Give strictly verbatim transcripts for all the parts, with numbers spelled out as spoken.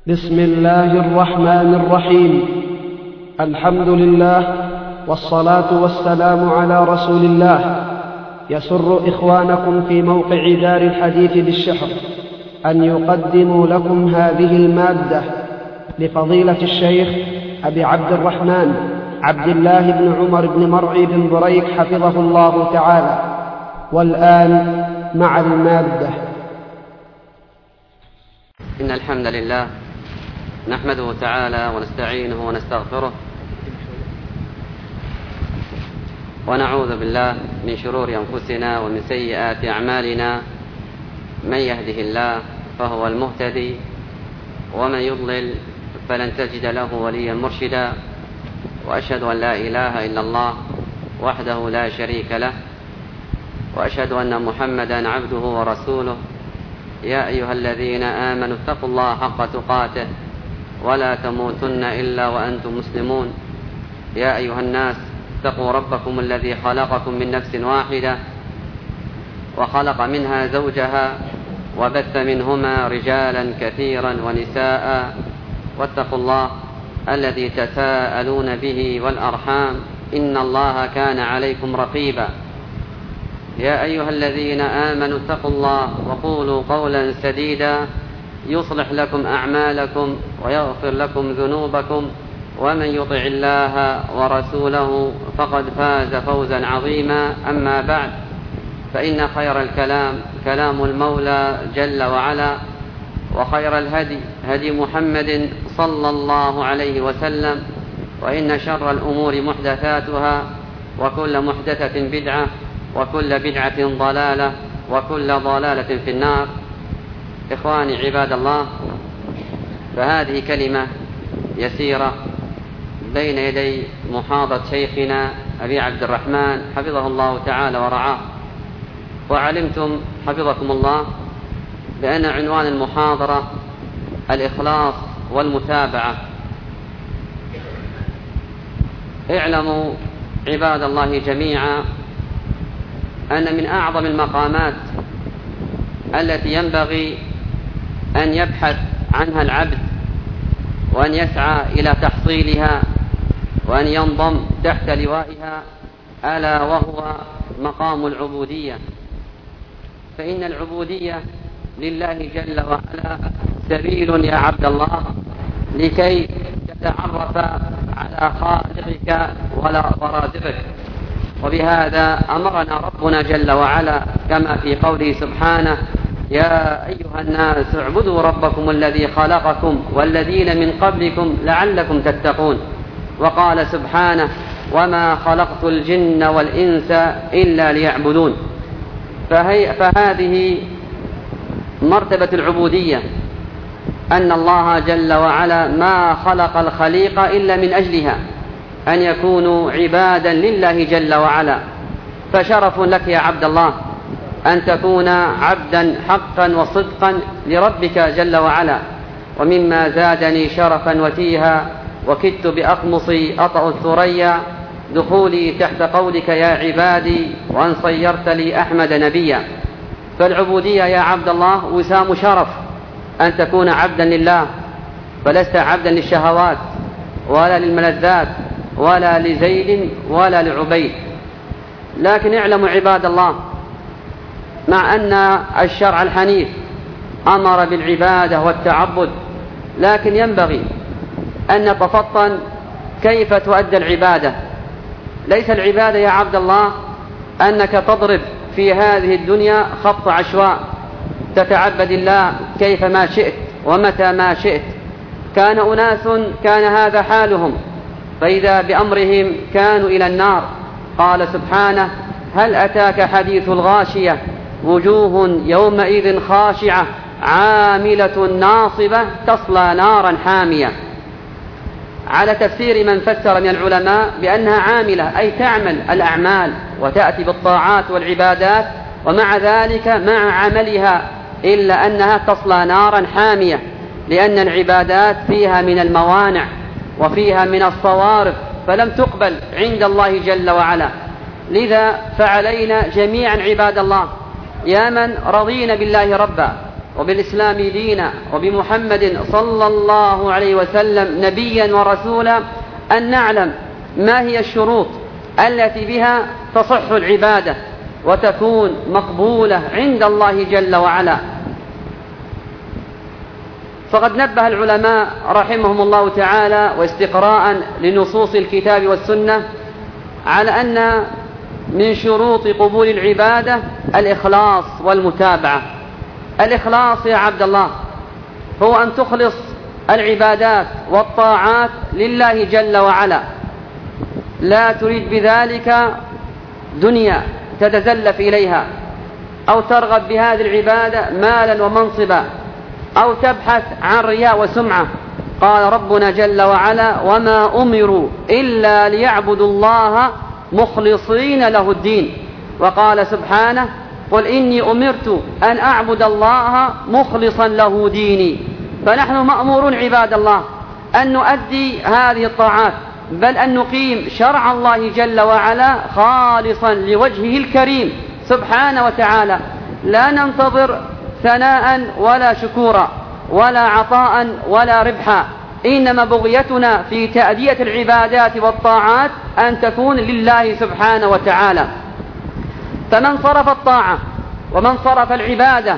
بسم الله الرحمن الرحيم. الحمد لله والصلاة والسلام على رسول الله. يسر إخوانكم في موقع دار الحديث بالشحر أن يقدموا لكم هذه المادة لفضيلة الشيخ أبي عبد الرحمن عبد الله بن عمر بن مرعي بن بريك حفظه الله تعالى. والآن مع المادة. إن الحمد لله نحمده تعالى ونستعينه ونستغفره ونعوذ بالله من شرور أنفسنا ومن سيئات أعمالنا. من يهده الله فهو المهتدي ومن يضلل فلن تجد له وليا مرشدا. وأشهد أن لا إله إلا الله وحده لا شريك له، وأشهد أن محمدا عبده ورسوله. يا أيها الذين آمنوا اتقوا الله حق تقاته ولا تموتن إلا وأنتم مسلمون. يا أيها الناس اتقوا ربكم الذي خلقكم من نفس واحدة وخلق منها زوجها وبث منهما رجالا كثيرا ونساء، واتقوا الله الذي تساءلون به والأرحام إن الله كان عليكم رقيبا. يا أيها الذين آمنوا اتقوا الله وقولوا قولا سديدا يصلح لكم أعمالكم ويغفر لكم ذنوبكم، ومن يطع الله ورسوله فقد فاز فوزا عظيما. أما بعد، فإن خير الكلام كلام المولى جل وعلا، وخير الهدي هدي محمد صلى الله عليه وسلم، وإن شر الأمور محدثاتها، وكل محدثة بدعة، وكل بدعة ضلالة، وكل ضلالة في النار. إخواني عباد الله، فهذه كلمة يسيرة بين يدي محاضرة شيخنا أبي عبد الرحمن حفظه الله تعالى ورعاه. وعلمتم حفظكم الله بأن عنوان المحاضرة الإخلاص والمتابعة. اعلموا عباد الله جميعا أن من أعظم المقامات التي ينبغي أن يبحث عنها العبد وأن يسعى إلى تحصيلها وأن ينضم تحت لوائها ألا وهو مقام العبودية. فإن العبودية لله جل وعلا سبيل يا عبد الله لكي تتعرف على خالقك ورازقك. وبهذا أمرنا ربنا جل وعلا كما في قوله سبحانه: يا أيها الناس اعبدوا ربكم الذي خلقكم والذين من قبلكم لعلكم تتقون. وقال سبحانه: وما خلقت الجن والإنس إلا ليعبدون. فهي فهذه مرتبة العبودية، أن الله جل وعلا ما خلق الخليق إلا من أجلها، أن يكونوا عبادا لله جل وعلا. فشرف لك يا عبد الله أن تكون عبدا حقا وصدقا لربك جل وعلا. ومما زادني شرفا وتيها وكدت بأقمصي أطأ الثريا دخولي تحت قولك يا عبادي وأن صيرت لي أحمد نبيا. فالعبودية يا عبد الله وسام شرف، أن تكون عبدا لله، فلست عبدا للشهوات ولا للملذات ولا لزيد ولا لعبيد. لكن اعلموا عباد الله، مع أن الشرع الحنيف أمر بالعبادة والتعبد، لكن ينبغي أن نتفطن كيف تؤدى العبادة. ليس العبادة يا عبد الله أنك تضرب في هذه الدنيا خط عشواء تتعبد الله كيف ما شئت ومتى ما شئت. كان أناس كان هذا حالهم، فإذا بأمرهم كانوا إلى النار. قال سبحانه: هل أتاك حديث الغاشية وجوه يومئذ خاشعة عاملة ناصبة تصلى نارا حامية. على تفسير من فسر من العلماء بأنها عاملة أي تعمل الأعمال وتأتي بالطاعات والعبادات، ومع ذلك مع عملها إلا أنها تصلى نارا حامية، لأن العبادات فيها من الموانع وفيها من الصوارف فلم تقبل عند الله جل وعلا. لذا فعلينا جميعا عباد الله، يا من رضينا بالله ربا وبالإسلام دينا وبمحمد صلى الله عليه وسلم نبيا ورسولا أن نعلم ما هي الشروط التي بها تصح العبادة وتكون مقبولة عند الله جل وعلا. فقد نبه العلماء رحمهم الله تعالى واستقراء لنصوص الكتاب والسنة على أن من شروط قبول العبادة الإخلاص والمتابعة. الإخلاص يا عبد الله هو أن تخلص العبادات والطاعات لله جل وعلا، لا تريد بذلك دنيا تتزلف إليها أو ترغب بهذه العبادة مالا ومنصبا أو تبحث عن رياء وسمعة. قال ربنا جل وعلا: وما أمروا إلا ليعبدوا الله مخلصين له الدين. وقال سبحانه: قل إني أمرت أن أعبد الله مخلصا له ديني. فنحن مأمورون عباد الله أن نؤدي هذه الطاعات، بل أن نقيم شرع الله جل وعلا خالصا لوجهه الكريم سبحانه وتعالى، لا ننتظر ثناء ولا شكورا ولا عطاء ولا ربحا، إنما بغيتنا في تأدية العبادات والطاعات أن تكون لله سبحانه وتعالى. فمن صرف الطاعة ومن صرف العبادة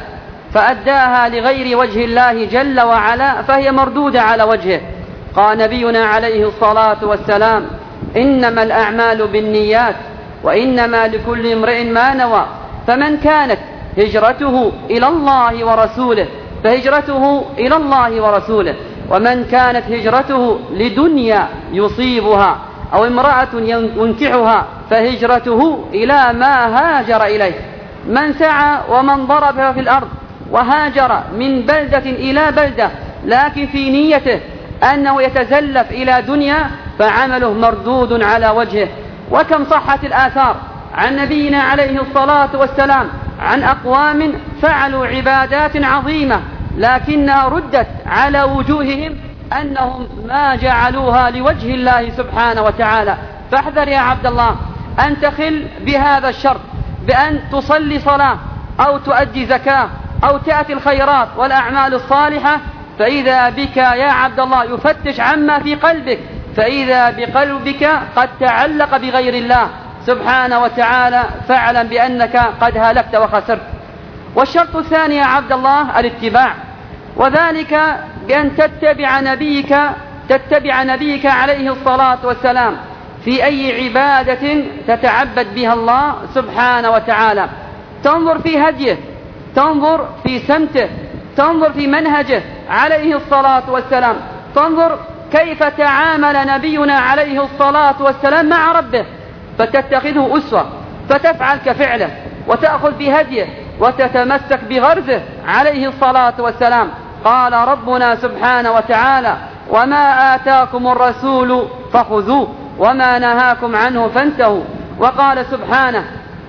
فأداها لغير وجه الله جل وعلا فهي مردودة على وجهه. قال نبينا عليه الصلاة والسلام: إنما الأعمال بالنيات وإنما لكل امرئ ما نوى، فمن كانت هجرته إلى الله ورسوله فهجرته إلى الله ورسوله، ومن كانت هجرته لدنيا يصيبها أو امرأة ينكحها فهجرته إلى ما هاجر إليه. من سعى ومن ضرب في الأرض وهاجر من بلدة إلى بلدة لكن في نيته أنه يتزلف إلى دنيا فعمله مردود على وجهه. وكم صحت الآثار عن نبينا عليه الصلاة والسلام عن أقوام فعلوا عبادات عظيمة لكنها ردت على وجوههم أنهم ما جعلوها لوجه الله سبحانه وتعالى. فاحذر يا عبد الله أن تخل بهذا الشرط بأن تصلي صلاة أو تؤدي زكاة أو تأتي الخيرات والأعمال الصالحة، فإذا بك يا عبد الله يفتش عما في قلبك، فإذا بقلبك قد تعلق بغير الله سبحانه وتعالى، فاعلم بأنك قد هلكت وخسرت. والشرط الثاني يا عبد الله الاتباع، وذلك بأن تتبع نبيك تتبع نبيك عليه الصلاة والسلام في أي عبادة تتعبد بها الله سبحانه وتعالى. تنظر في هديه، تنظر في سمته، تنظر في منهجه عليه الصلاة والسلام، تنظر كيف تعامل نبينا عليه الصلاة والسلام مع ربه، فتتخذه أسوة، فتفعل كفعله وتأخذ بهديه وتتمسك بغرزه عليه الصلاة والسلام. قال ربنا سبحانه وتعالى: وما آتاكم الرسول فخذوه وما نهاكم عنه فانتهوا. وقال سبحانه: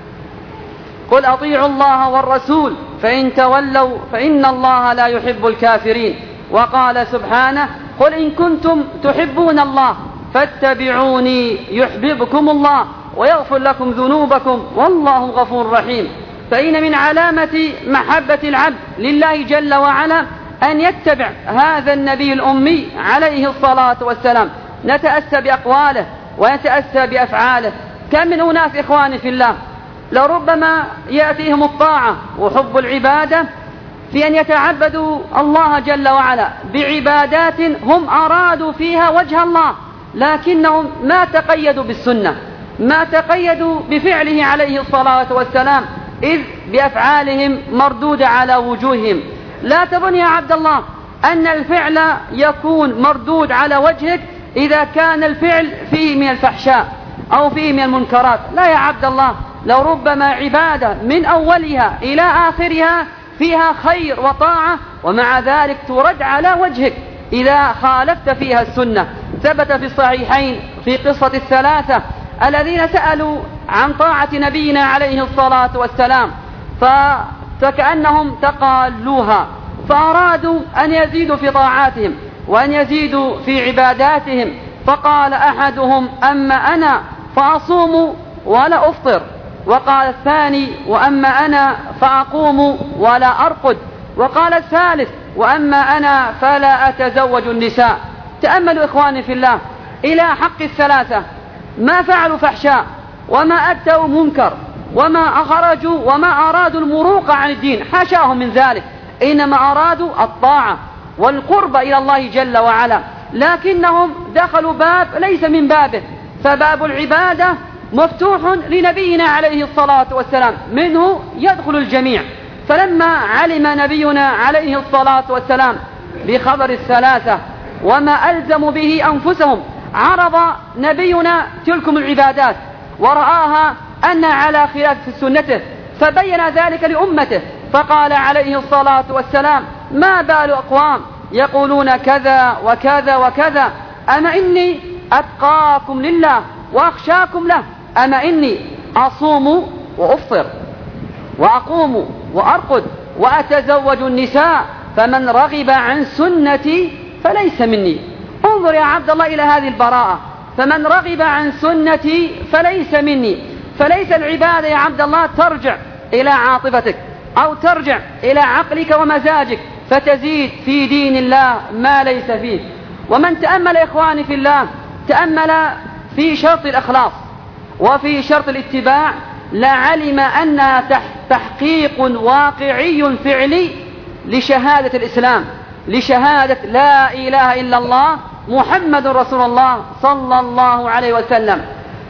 قل أطيعوا الله والرسول فإن تولوا فإن الله لا يحب الكافرين. وقال سبحانه: قل إن كنتم تحبون الله فاتبعوني يحببكم الله ويغفر لكم ذنوبكم والله غفور رحيم. فإن من علامة محبة العبد لله جل وعلا أن يتبع هذا النبي الأمي عليه الصلاة والسلام، نتأسى بأقواله ونتأسى بأفعاله. كم من أناس إخواني في الله لربما يأتيهم الطاعة وحب العبادة في أن يتعبدوا الله جل وعلا بعبادات هم أرادوا فيها وجه الله، لكنهم ما تقيدوا بالسنة، ما تقيدوا بفعله عليه الصلاة والسلام، إذ بأفعالهم مردودة على وجوههم. لا تظن يا عبد الله أن الفعل يكون مردود على وجهك إذا كان الفعل فيه من الفحشاء أو فيه من المنكرات. لا يا عبد الله، لو ربما عبادة من أولها إلى آخرها فيها خير وطاعة ومع ذلك ترد على وجهك إذا خالفت فيها السنة. ثبت في الصحيحين في قصة الثلاثة الذين سألوا عن طاعة نبينا عليه الصلاة والسلام فكأنهم تقالوها، فأرادوا أن يزيدوا في طاعاتهم وأن يزيدوا في عباداتهم. فقال أحدهم: أما أنا فأصوم ولا أفطر. وقال الثاني: وأما أنا فأقوم ولا أرقد. وقال الثالث: وأما أنا فلا أتزوج النساء. تأملوا إخواني في الله إلى حق الثلاثة، ما فعلوا فحشاء وما أتوا منكر وما أخرجوا وما أرادوا المروق عن الدين، حاشاهم من ذلك، إنما أرادوا الطاعة والقرب إلى الله جل وعلا، لكنهم دخلوا باب ليس من بابه، فباب العبادة مفتوح لنبينا عليه الصلاة والسلام، منه يدخل الجميع. فلما علم نبينا عليه الصلاة والسلام بخبر الثلاثة وما ألزموا به أنفسهم، عرض نبينا تلكم العبادات ورآها أن على خلاف سنته، فبين ذلك لأمته، فقال عليه الصلاة والسلام: ما بال أقوام يقولون كذا وكذا وكذا، أما إني أتقاكم لله وأخشاكم له، أما إني أصوم وأفطر وأقوم وأرقد وأتزوج النساء، فمن رغب عن سنتي فليس مني. انظر يا عبد الله إلى هذه البراءة، فمن رغب عن سنتي فليس مني. فليس العبادة يا عبد الله ترجع إلى عاطفتك أو ترجع إلى عقلك ومزاجك فتزيد في دين الله ما ليس فيه. ومن تأمل إخواني في الله، تأمل في شرط الإخلاص وفي شرط الاتباع، لعلم أنها تحقيق واقعي فعلي لشهادة الإسلام، لشهادة لا إله إلا الله محمد رسول الله صلى الله عليه وسلم.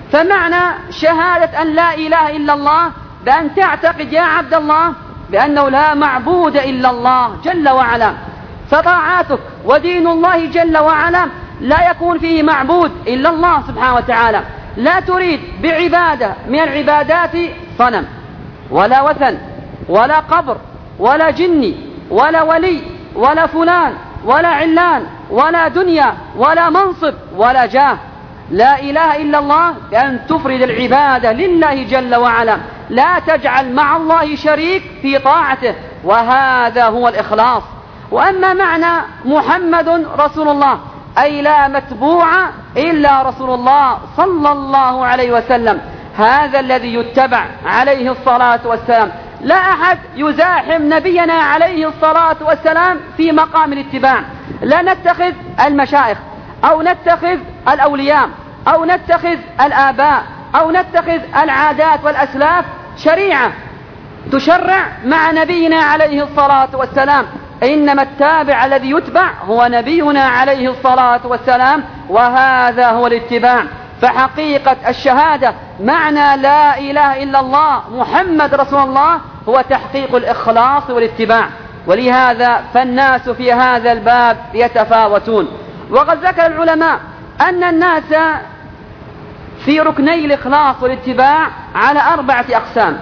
فمعنى شهادة أن لا إله إلا الله بأن تعتقد يا عبد الله بأنه لا معبود إلا الله جل وعلا، فطاعاتك ودين الله جل وعلا لا يكون فيه معبود إلا الله سبحانه وتعالى. لا تريد بعبادة من العبادات صنم ولا وثن ولا قبر ولا جني ولا ولي ولا فلان ولا علان ولا دنيا ولا منصب ولا جاه. لا إله إلا الله بأن تفرد العبادة لله جل وعلا، لا تجعل مع الله شريك في طاعته، وهذا هو الإخلاص. وأما معنى محمد رسول الله أي لا متبوع إلا رسول الله صلى الله عليه وسلم، هذا الذي يتبع عليه الصلاة والسلام. لا أحد يزاحم نبينا عليه الصلاة والسلام في مقام الاتباع. لا نتخذ المشايخ أو نتخذ الأولياء أو نتخذ الآباء أو نتخذ العادات والأسلاف شريعة تشرع مع نبينا عليه الصلاة والسلام، إنما التابع الذي يتبع هو نبينا عليه الصلاة والسلام، وهذا هو الاتباع. فحقيقة الشهادة معنى لا إله إلا الله محمد رسول الله هو تحقيق الإخلاص والاتباع. ولهذا فالناس في هذا الباب يتفاوتون. وقد ذكر العلماء أن الناس في ركني الإخلاص والاتباع على أربعة أقسام.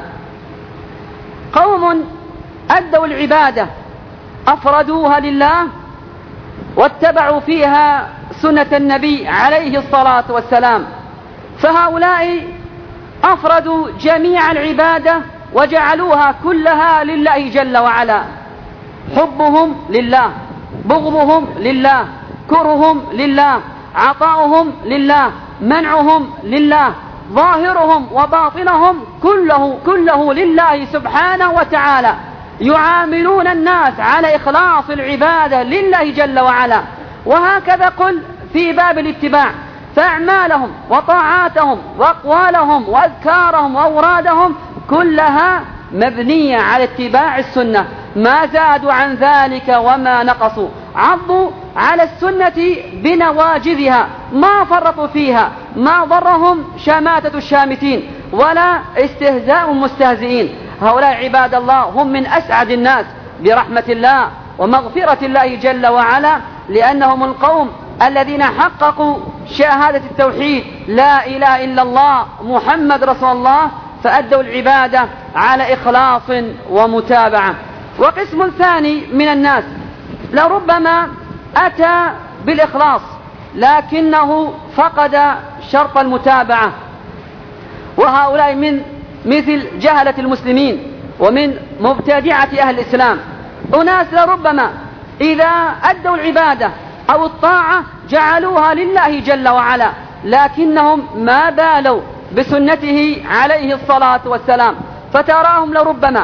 قوم أدوا العبادة أفردوها لله واتبعوا فيها سنة النبي عليه الصلاة والسلام، فهؤلاء أفردوا جميع العبادة وجعلوها كلها لله جل وعلا، حبهم لله، بغضهم لله، كرههم لله، عطاؤهم لله، منعهم لله، ظاهرهم وباطنهم كله كله لله سبحانه وتعالى. يعاملون الناس على إخلاص العبادة لله جل وعلا. وهكذا قل في باب الاتباع، فأعمالهم وطاعاتهم وأقوالهم وأذكارهم وأورادهم كلها مبنية على اتباع السنة، ما زادوا عن ذلك وما نقصوا، عضوا على السنة بنواجذها، ما فرطوا فيها، ما ضرهم شماتة الشامتين ولا استهزاء المستهزئين. هؤلاء عباد الله هم من أسعد الناس برحمة الله ومغفرة الله جل وعلا، لأنهم القوم الذين حققوا شهادة التوحيد لا إله إلا الله محمد رسول الله، فأدوا العبادة على إخلاص ومتابعة. وقسم ثاني من الناس لربما أتى بالإخلاص لكنه فقد شرط المتابعة، وهؤلاء من مثل جهلة المسلمين ومن مبتدعة أهل الإسلام. أناس لربما إذا أدوا العبادة أو الطاعة جعلوها لله جل وعلا، لكنهم ما بالوا بسنته عليه الصلاة والسلام، فتراهم لربما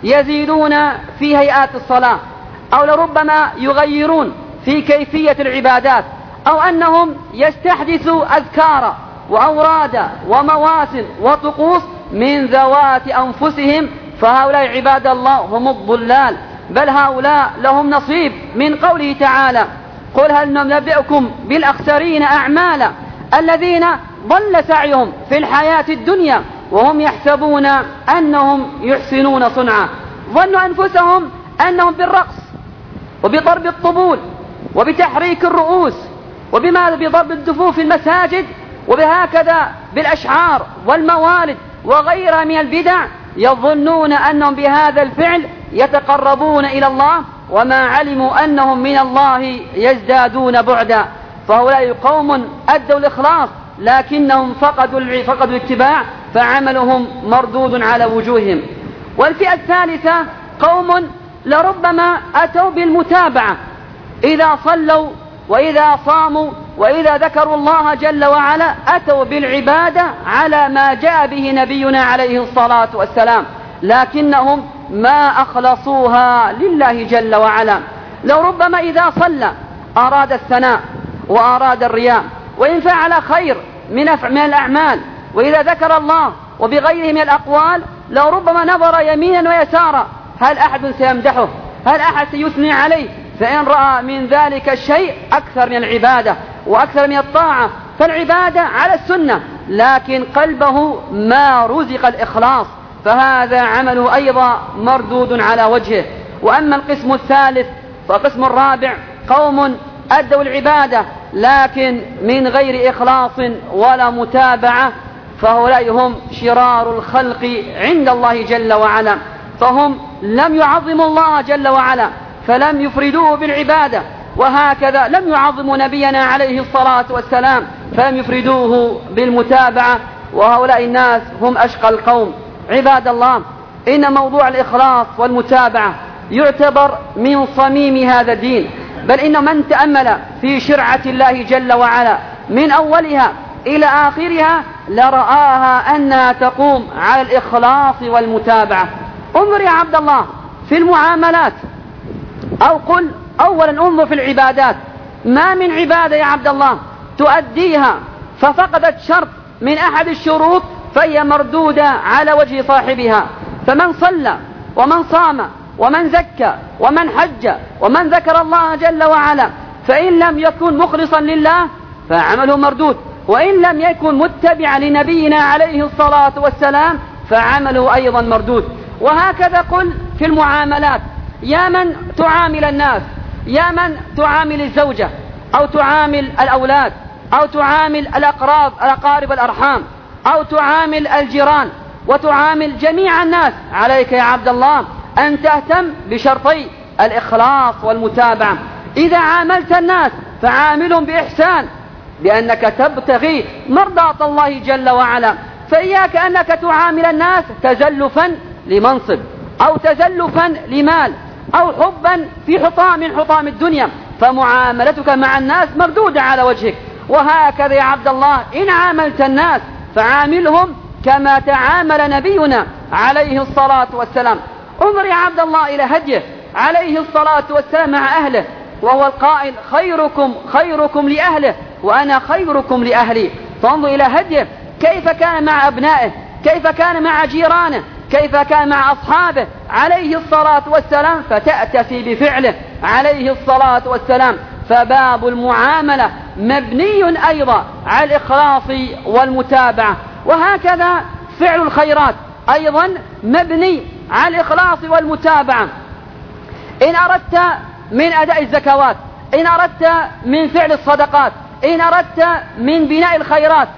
يزيدون في هيئات الصلاة، أو لربما يغيرون في كيفية العبادات، أو أنهم يستحدثوا أذكارا وأورادا ومواسم وطقوس من ذوات أنفسهم، فهؤلاء عباد الله هم الضلال، بل هؤلاء لهم نصيب من قوله تعالى: قل هل ننبئكم بالأخسرين أعمالا الذين ضل سعيهم في الحياة الدنيا وهم يحسبون أنهم يحسنون صنعا. ظنوا أنفسهم أنهم بالرقص وبضرب الطبول وبتحريك الرؤوس وبما بضرب الدفوف في المساجد وبهكذا بالأشعار والموالد وغيرها من البدع، يظنون أنهم بهذا الفعل يتقربون إلى الله، وما علموا أنهم من الله يزدادون بعدا. فهؤلاء قوم أدوا الإخلاص لكنهم فقدوا فقدوا الاتباع، فعملهم مردود على وجوههم. والفئة الثالثة قوم لربما أتوا بالمتابعة، إذا صلوا وإذا صاموا وإذا ذكروا الله جل وعلا أتوا بالعبادة على ما جاء به نبينا عليه الصلاة والسلام، لكنهم ما أخلصوها لله جل وعلا. لو ربما إذا صلى أراد الثناء وأراد الرياء، وإن فعل خير من الأعمال، وإذا ذكر الله وبغيره من الأقوال لو ربما نظر يمينا ويسارا، هل أحد سيمدحه؟ هل أحد سيثني عليه؟ فإن رأى من ذلك الشيء أكثر من العبادة وأكثر من الطاعة، فالعبادة على السنة، لكن قلبه ما رزق الإخلاص، فهذا عمله أيضا مردود على وجهه. وأما القسم الثالث فالقسم الرابع قوم أدوا العبادة لكن من غير إخلاص ولا متابعة، فهؤلاء هم شرار الخلق عند الله جل وعلا، فهم لم يعظموا الله جل وعلا فلم يفردوه بالعبادة، وهكذا لم يعظموا نبينا عليه الصلاة والسلام فلم يفردوه بالمتابعة، وهؤلاء الناس هم أشقى القوم. عباد الله، إن موضوع الإخلاص والمتابعة يعتبر من صميم هذا الدين، بل إن من تأمل في شرعة الله جل وعلا من أولها إلى آخرها لرآها أنها تقوم على الإخلاص والمتابعة. انظر يا عبد الله في المعاملات، أو قل أولا انظر في العبادات، ما من عبادة يا عبد الله تؤديها ففقدت شرط من أحد الشروط فهي مردودة على وجه صاحبها. فمن صلى ومن صام ومن زكى ومن حج ومن ذكر الله جل وعلا، فإن لم يكن مخلصا لله فعمله مردود، وإن لم يكن متبعا لنبينا عليه الصلاة والسلام فعمله أيضا مردود. وهكذا قل في المعاملات، يا من تعامل الناس، يا من تعامل الزوجة أو تعامل الأولاد أو تعامل الأقراب الأقارب الأرحام أو تعامل الجيران وتعامل جميع الناس، عليك يا عبد الله أن تهتم بشرطي الإخلاص والمتابعة. إذا عاملت الناس فعاملهم بإحسان، لأنك تبتغي مرضاة الله جل وعلا، فإياك أنك تعامل الناس تزلفا لمنصب أو تزلفا لمال أو حبا في حطام من حطام الدنيا، فمعاملتك مع الناس مردودة على وجهك. وهكذا يا عبد الله إن عاملت الناس فعاملهم كما تعامل نبينا عليه الصلاة والسلام. انظر يا عبد الله إلى هديه عليه الصلاة والسلام مع أهله، وهو القائل: خيركم خيركم لأهله وأنا خيركم لأهلي. فانظر إلى هديه كيف كان مع أبنائه، كيف كان مع جيرانه، كيف كان مع أصحابه عليه الصلاة والسلام، فتأتسي بفعله عليه الصلاة والسلام. فباب المعاملة مبني أيضا على الإخلاص والمتابعة، وهكذا فعل الخيرات أيضا مبني على الإخلاص والمتابعة. إن أردت من أداء الزكوات، إن أردت من فعل الصدقات، إن أردت من بناء الخيرات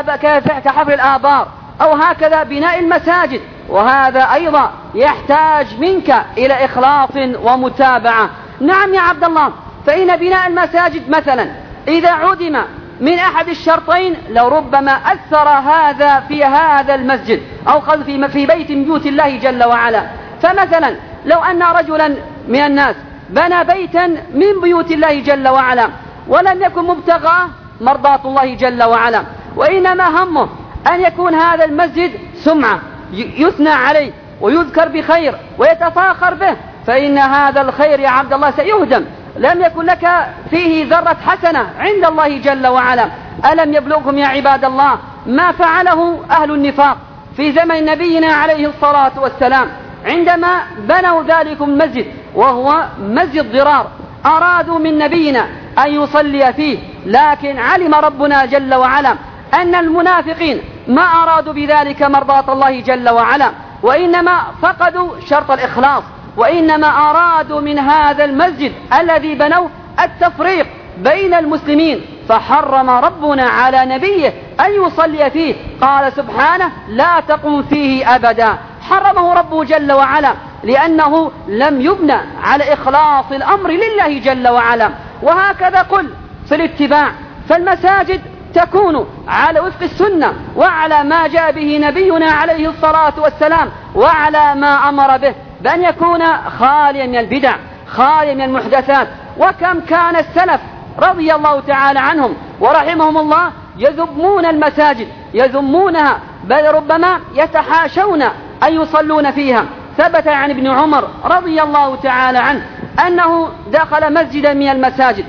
كحفر الآبار أو هكذا بناء المساجد، وهذا أيضا يحتاج منك إلى إخلاص ومتابعة. نعم يا عبد الله، فإن بناء المساجد مثلا إذا عدم من أحد الشرطين لربما أثر هذا في هذا المسجد أو في بيت من بيوت الله جل وعلا. فمثلا لو أن رجلا من الناس بنى بيتا من بيوت الله جل وعلا ولم يكن مبتغاه مرضاة الله جل وعلا، وإنما همه أن يكون هذا المسجد سمعة يثنى عليه ويذكر بخير ويتفاخر به، فإن هذا الخير يا عبد الله سيهدم، لم يكن لك فيه ذرة حسنة عند الله جل وعلا. ألم يبلغكم يا عباد الله ما فعله أهل النفاق في زمن نبينا عليه الصلاة والسلام عندما بنوا ذلك المسجد وهو مسجد ضرار؟ أرادوا من نبينا أن يصلي فيه، لكن علم ربنا جل وعلا أن المنافقين ما أرادوا بذلك مرضاة الله جل وعلا، وإنما فقدوا شرط الإخلاص، وإنما أرادوا من هذا المسجد الذي بنوا التفريق بين المسلمين، فحرم ربنا على نبيه أن يصلي فيه، قال سبحانه لا تقم فيه أبدا، حرمه ربه جل وعلا لأنه لم يبنى على إخلاص الأمر لله جل وعلا. وهكذا قل في الاتباع، فالمساجد تكون على وفق السنة وعلى ما جاء به نبينا عليه الصلاة والسلام وعلى ما أمر به، بأن يكون خاليا من البدع خاليا من المحدثات. وكم كان السلف رضي الله تعالى عنهم ورحمهم الله يذمون المساجد، يذمونها، بل ربما يتحاشون أن يصلون فيها. ثبت عن ابن عمر رضي الله تعالى عنه أنه دخل مسجدا من المساجد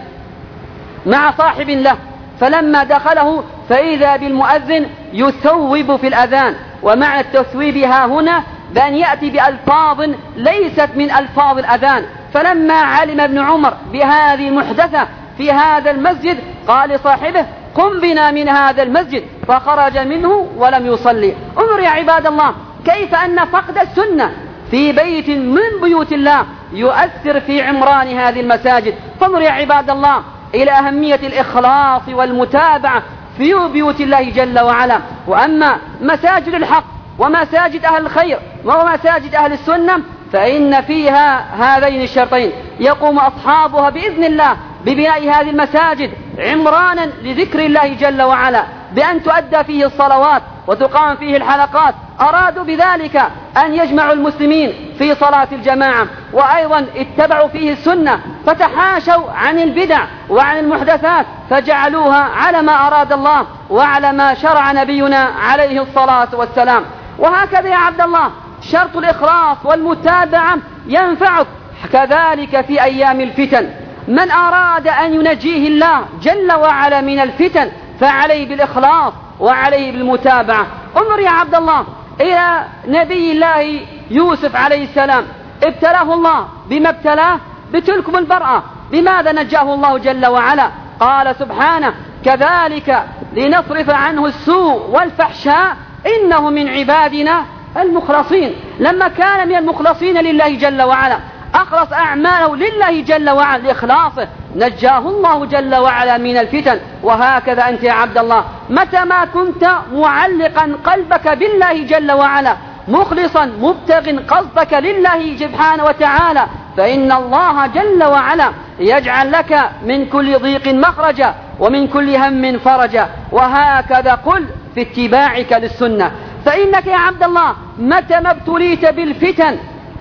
مع صاحب له، فلما دخله فإذا بالمؤذن يثوب في الأذان، ومعنى التثويب ها هنا بأن يأتي بألفاظ ليست من ألفاظ الأذان. فلما علم ابن عمر بهذه المحدثة في هذا المسجد قال لصاحبه قم بنا من هذا المسجد، فخرج منه ولم يصلي. انظر يا عباد الله كيف أن فقد السنة في بيت من بيوت الله يؤثر في عمران هذه المساجد. فانظر يا عباد الله إلى أهمية الإخلاص والمتابعة في بيوت الله جل وعلا. وأما مساجد الحق ومساجد أهل الخير ومساجد أهل السنة فإن فيها هذين الشرطين، يقوم أصحابها بإذن الله ببناء هذه المساجد عمرانا لذكر الله جل وعلا، بأن تؤدى فيه الصلوات وتقام فيه الحلقات. أرادوا بذلك أن يجمعوا المسلمين في صلاة الجماعة، وأيضا اتبعوا فيه السنة فتحاشوا عن البدع وعن المحدثات، فجعلوها على ما أراد الله وعلى ما شرع نبينا عليه الصلاة والسلام. وهكذا يا عبد الله شرط الإخلاص والمتابعة ينفعك كذلك في أيام الفتن. من أراد أن ينجيه الله جل وعلا من الفتن فعليه بالإخلاص وعليه بالمتابعة. انظر يا عبد الله إلى نبي الله يوسف عليه السلام، ابتلاه الله بما ابتلاه بتلكم البرأة. بماذا نجاه الله جل وعلا؟ قال سبحانه كذلك لنصرف عنه السوء والفحشاء إنه من عبادنا المخلصين. لما كان من المخلصين لله جل وعلا أخلص أعماله لله جل وعلا لإخلاصه نجاه الله جل وعلا من الفتن. وهكذا أنت يا عبد الله متى ما كنت معلقا قلبك بالله جل وعلا مخلصا مبتغ قصدك لله سبحانه وتعالى فإن الله جل وعلا يجعل لك من كل ضيق مخرجا ومن كل هم فرجا. وهكذا قل في اتباعك للسنة، فإنك يا عبد الله متى ما ابتليت بالفتن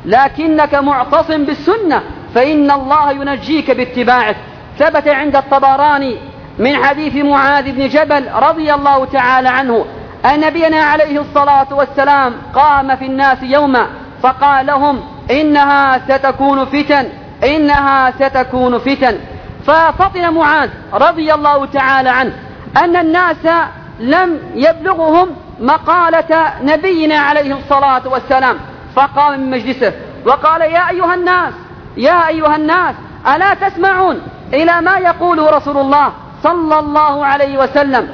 لكنك معتصم بالسنة فإن الله ينجيك باتباعك. ثبت عند الطبراني من حديث معاذ بن جبل رضي الله تعالى عنه أن نبينا عليه الصلاة والسلام قام في الناس يوما فقال لهم إنها ستكون فتن إنها ستكون فتن. ففطن معاذ رضي الله تعالى عنه أن الناس لم يبلغهم مقالة نبينا عليه الصلاة والسلام، فقام من مجلسه وقال يا أيها الناس يا أيها الناس ألا تسمعون إلى ما يقول رسول الله صلى الله عليه وسلم؟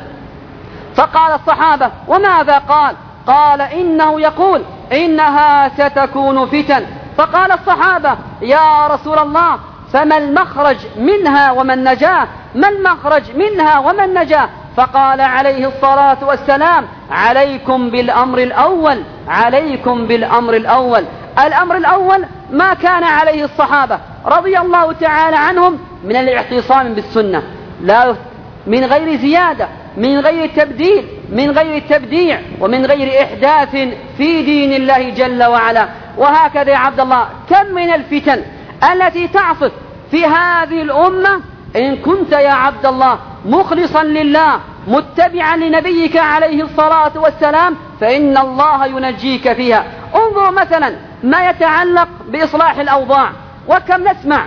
فقال الصحابة وماذا قال؟ قال إنه يقول إنها ستكون فتن. فقال الصحابة يا رسول الله فما المخرج منها وما النجاة؟ ما المخرج منها وما النجاة؟ فقال عليه الصلاة والسلام عليكم بالأمر الأول عليكم بالأمر الأول. الأمر الأول ما كان عليه الصحابة رضي الله تعالى عنهم من الاعتصام بالسنة، لا من غير زيادة من غير تبديل من غير تبديع ومن غير إحداث في دين الله جل وعلا. وهكذا يا عبد الله كم من الفتن التي تعصف في هذه الأمة إن كنت يا عبد الله مخلصا لله متبعا لنبيك عليه الصلاة والسلام فإن الله ينجيك فيها. انظروا مثلا ما يتعلق بإصلاح الأوضاع، وكم نسمع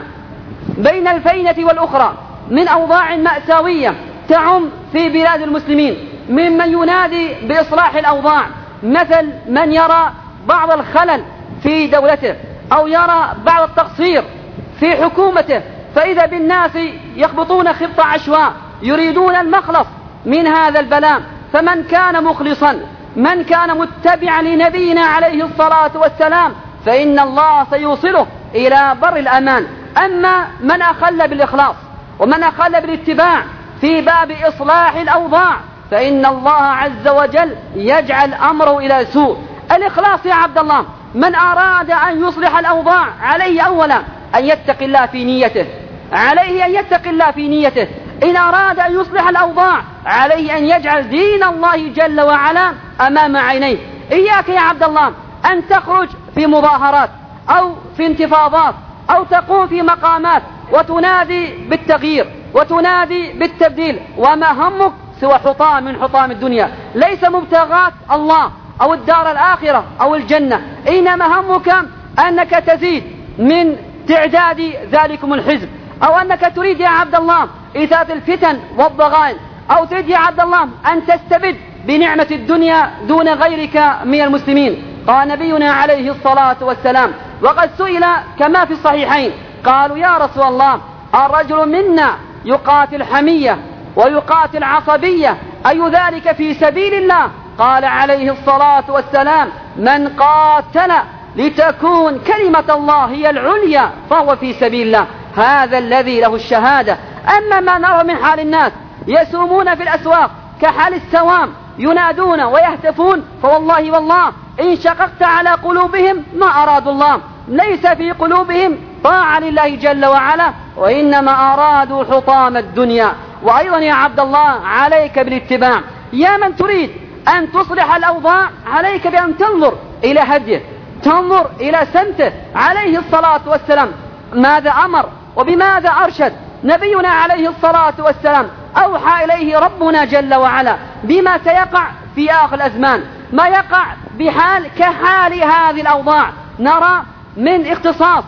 بين الفينة والأخرى من أوضاع مأساوية تعم في بلاد المسلمين ممن ينادي بإصلاح الأوضاع، مثل من يرى بعض الخلل في دولته أو يرى بعض التقصير في حكومته، فإذا بالناس يخبطون خطة عشواء يريدون المخلص من هذا البلاء. فمن كان مخلصا، من كان متبعا لنبينا عليه الصلاة والسلام، فإن الله سيوصله إلى بر الأمان. أما من أخل بالإخلاص ومن أخل بالاتباع في باب إصلاح الأوضاع، فإن الله عز وجل يجعل أمره إلى سوء. الإخلاص يا عبد الله، من أراد أن يصلح الأوضاع عليه أولا أن يتقي الله في نيته، عليه أن يتقي الله في نيته. إن أراد أن يصلح الأوضاع عليه أن يجعل دين الله جل وعلا أمام عينيه. إياك يا عبد الله أن تخرج في مظاهرات أو في انتفاضات أو تقوم في مقامات وتنادي بالتغيير وتنادي بالتبديل، وما همك سوى حطام من حطام الدنيا، ليس مبتغاك الله أو الدار الآخرة أو الجنة، إنما همك أنك تزيد من تعداد ذلكم الحزب، أو أنك تريد يا عبد الله إثارة الفتن والضغائن، أو تريد يا عبد الله أن تستبد بنعمة الدنيا دون غيرك من المسلمين. قال نبينا عليه الصلاة والسلام، وقد سئل كما في الصحيحين، قالوا يا رسول الله الرجل منا يقاتل حمية ويقاتل عصبية، أي ذلك في سبيل الله؟ قال عليه الصلاة والسلام من قاتل لتكون كلمة الله هي العليا فهو في سبيل الله، هذا الذي له الشهادة. أما ما نرى من حال الناس يسومون في الأسواق كحال السوام ينادون ويهتفون، فوالله والله إن شققت على قلوبهم ما أرادوا الله، ليس في قلوبهم طاعة لله جل وعلا، وإنما أرادوا حطام الدنيا. وأيضا يا عبد الله عليك بالاتباع، يا من تريد أن تصلح الأوضاع عليك بأن تنظر إلى هديه، تنظر إلى سمته عليه الصلاة والسلام، ماذا أمر وبماذا أرشد. نبينا عليه الصلاة والسلام أوحى إليه ربنا جل وعلا بما سيقع في آخر الأزمان، ما يقع بحال كحال هذه الأوضاع. نرى من اختصاص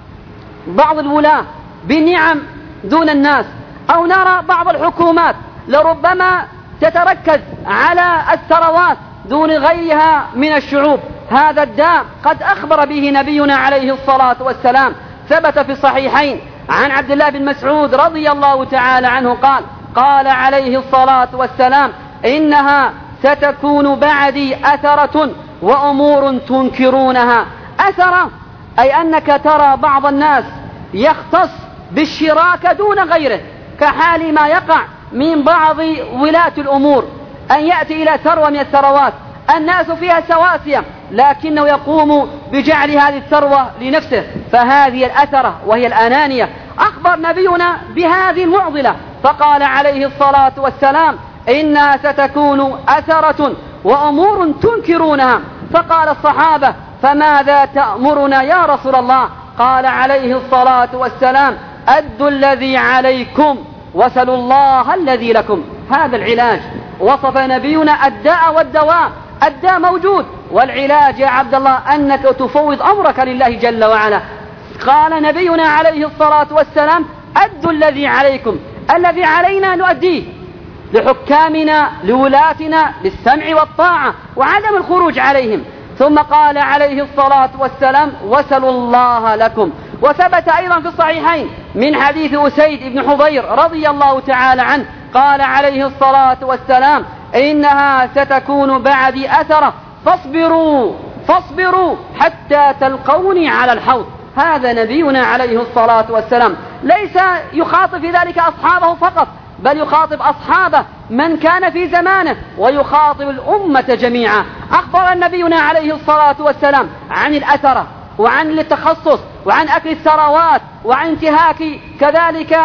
بعض الولاة بالنعم دون الناس، أو نرى بعض الحكومات لربما تتركز على الثروات دون غيرها من الشعوب. هذا الداء قد أخبر به نبينا عليه الصلاة والسلام، ثبت في الصحيحين عن عبد الله بن مسعود رضي الله تعالى عنه قال قال عليه الصلاة والسلام إنها ستكون بعدي أثرة وأمور تنكرونها. أثرة أي أنك ترى بعض الناس يختص بالشراكة دون غيره، كحال ما يقع من بعض ولاة الأمور، أن يأتي إلى ثروة من الثروات الناس فيها سواسية، لكنه يقوم بجعل هذه الثروة لنفسه، فهذه الأثرة وهي الأنانية. أخبر نبينا بهذه المعضلة فقال عليه الصلاة والسلام إنها ستكون أثرة وأمور تنكرونها. فقال الصحابة فماذا تأمرنا يا رسول الله؟ قال عليه الصلاة والسلام أدوا الذي عليكم وسلوا الله الذي لكم. هذا العلاج. وصف نبينا الداء والدواء، الداء موجود، والعلاج يا عبد الله أنك تفوض أمرك لله جل وعلا. قال نبينا عليه الصلاة والسلام أدوا الذي عليكم، الذي علينا نؤديه لحكامنا لولاتنا بالسمع والطاعة وعدم الخروج عليهم. ثم قال عليه الصلاة والسلام وسلوا الله لكم. وثبت أيضا في الصحيحين من حديث أسيد بن حضير رضي الله تعالى عنه قال عليه الصلاة والسلام إنها ستكون بعدي أثرة فاصبروا فاصبروا حتى تلقوني على الحوض. هذا نبينا عليه الصلاة والسلام ليس يخاطب في ذلك أصحابه فقط، بل يخاطب أصحابه من كان في زمانه ويخاطب الأمة جميعا. أخبر نبينا عليه الصلاة والسلام عن الأثرة وعن التخصص وعن أكل الثروات وعن انتهاك كذلك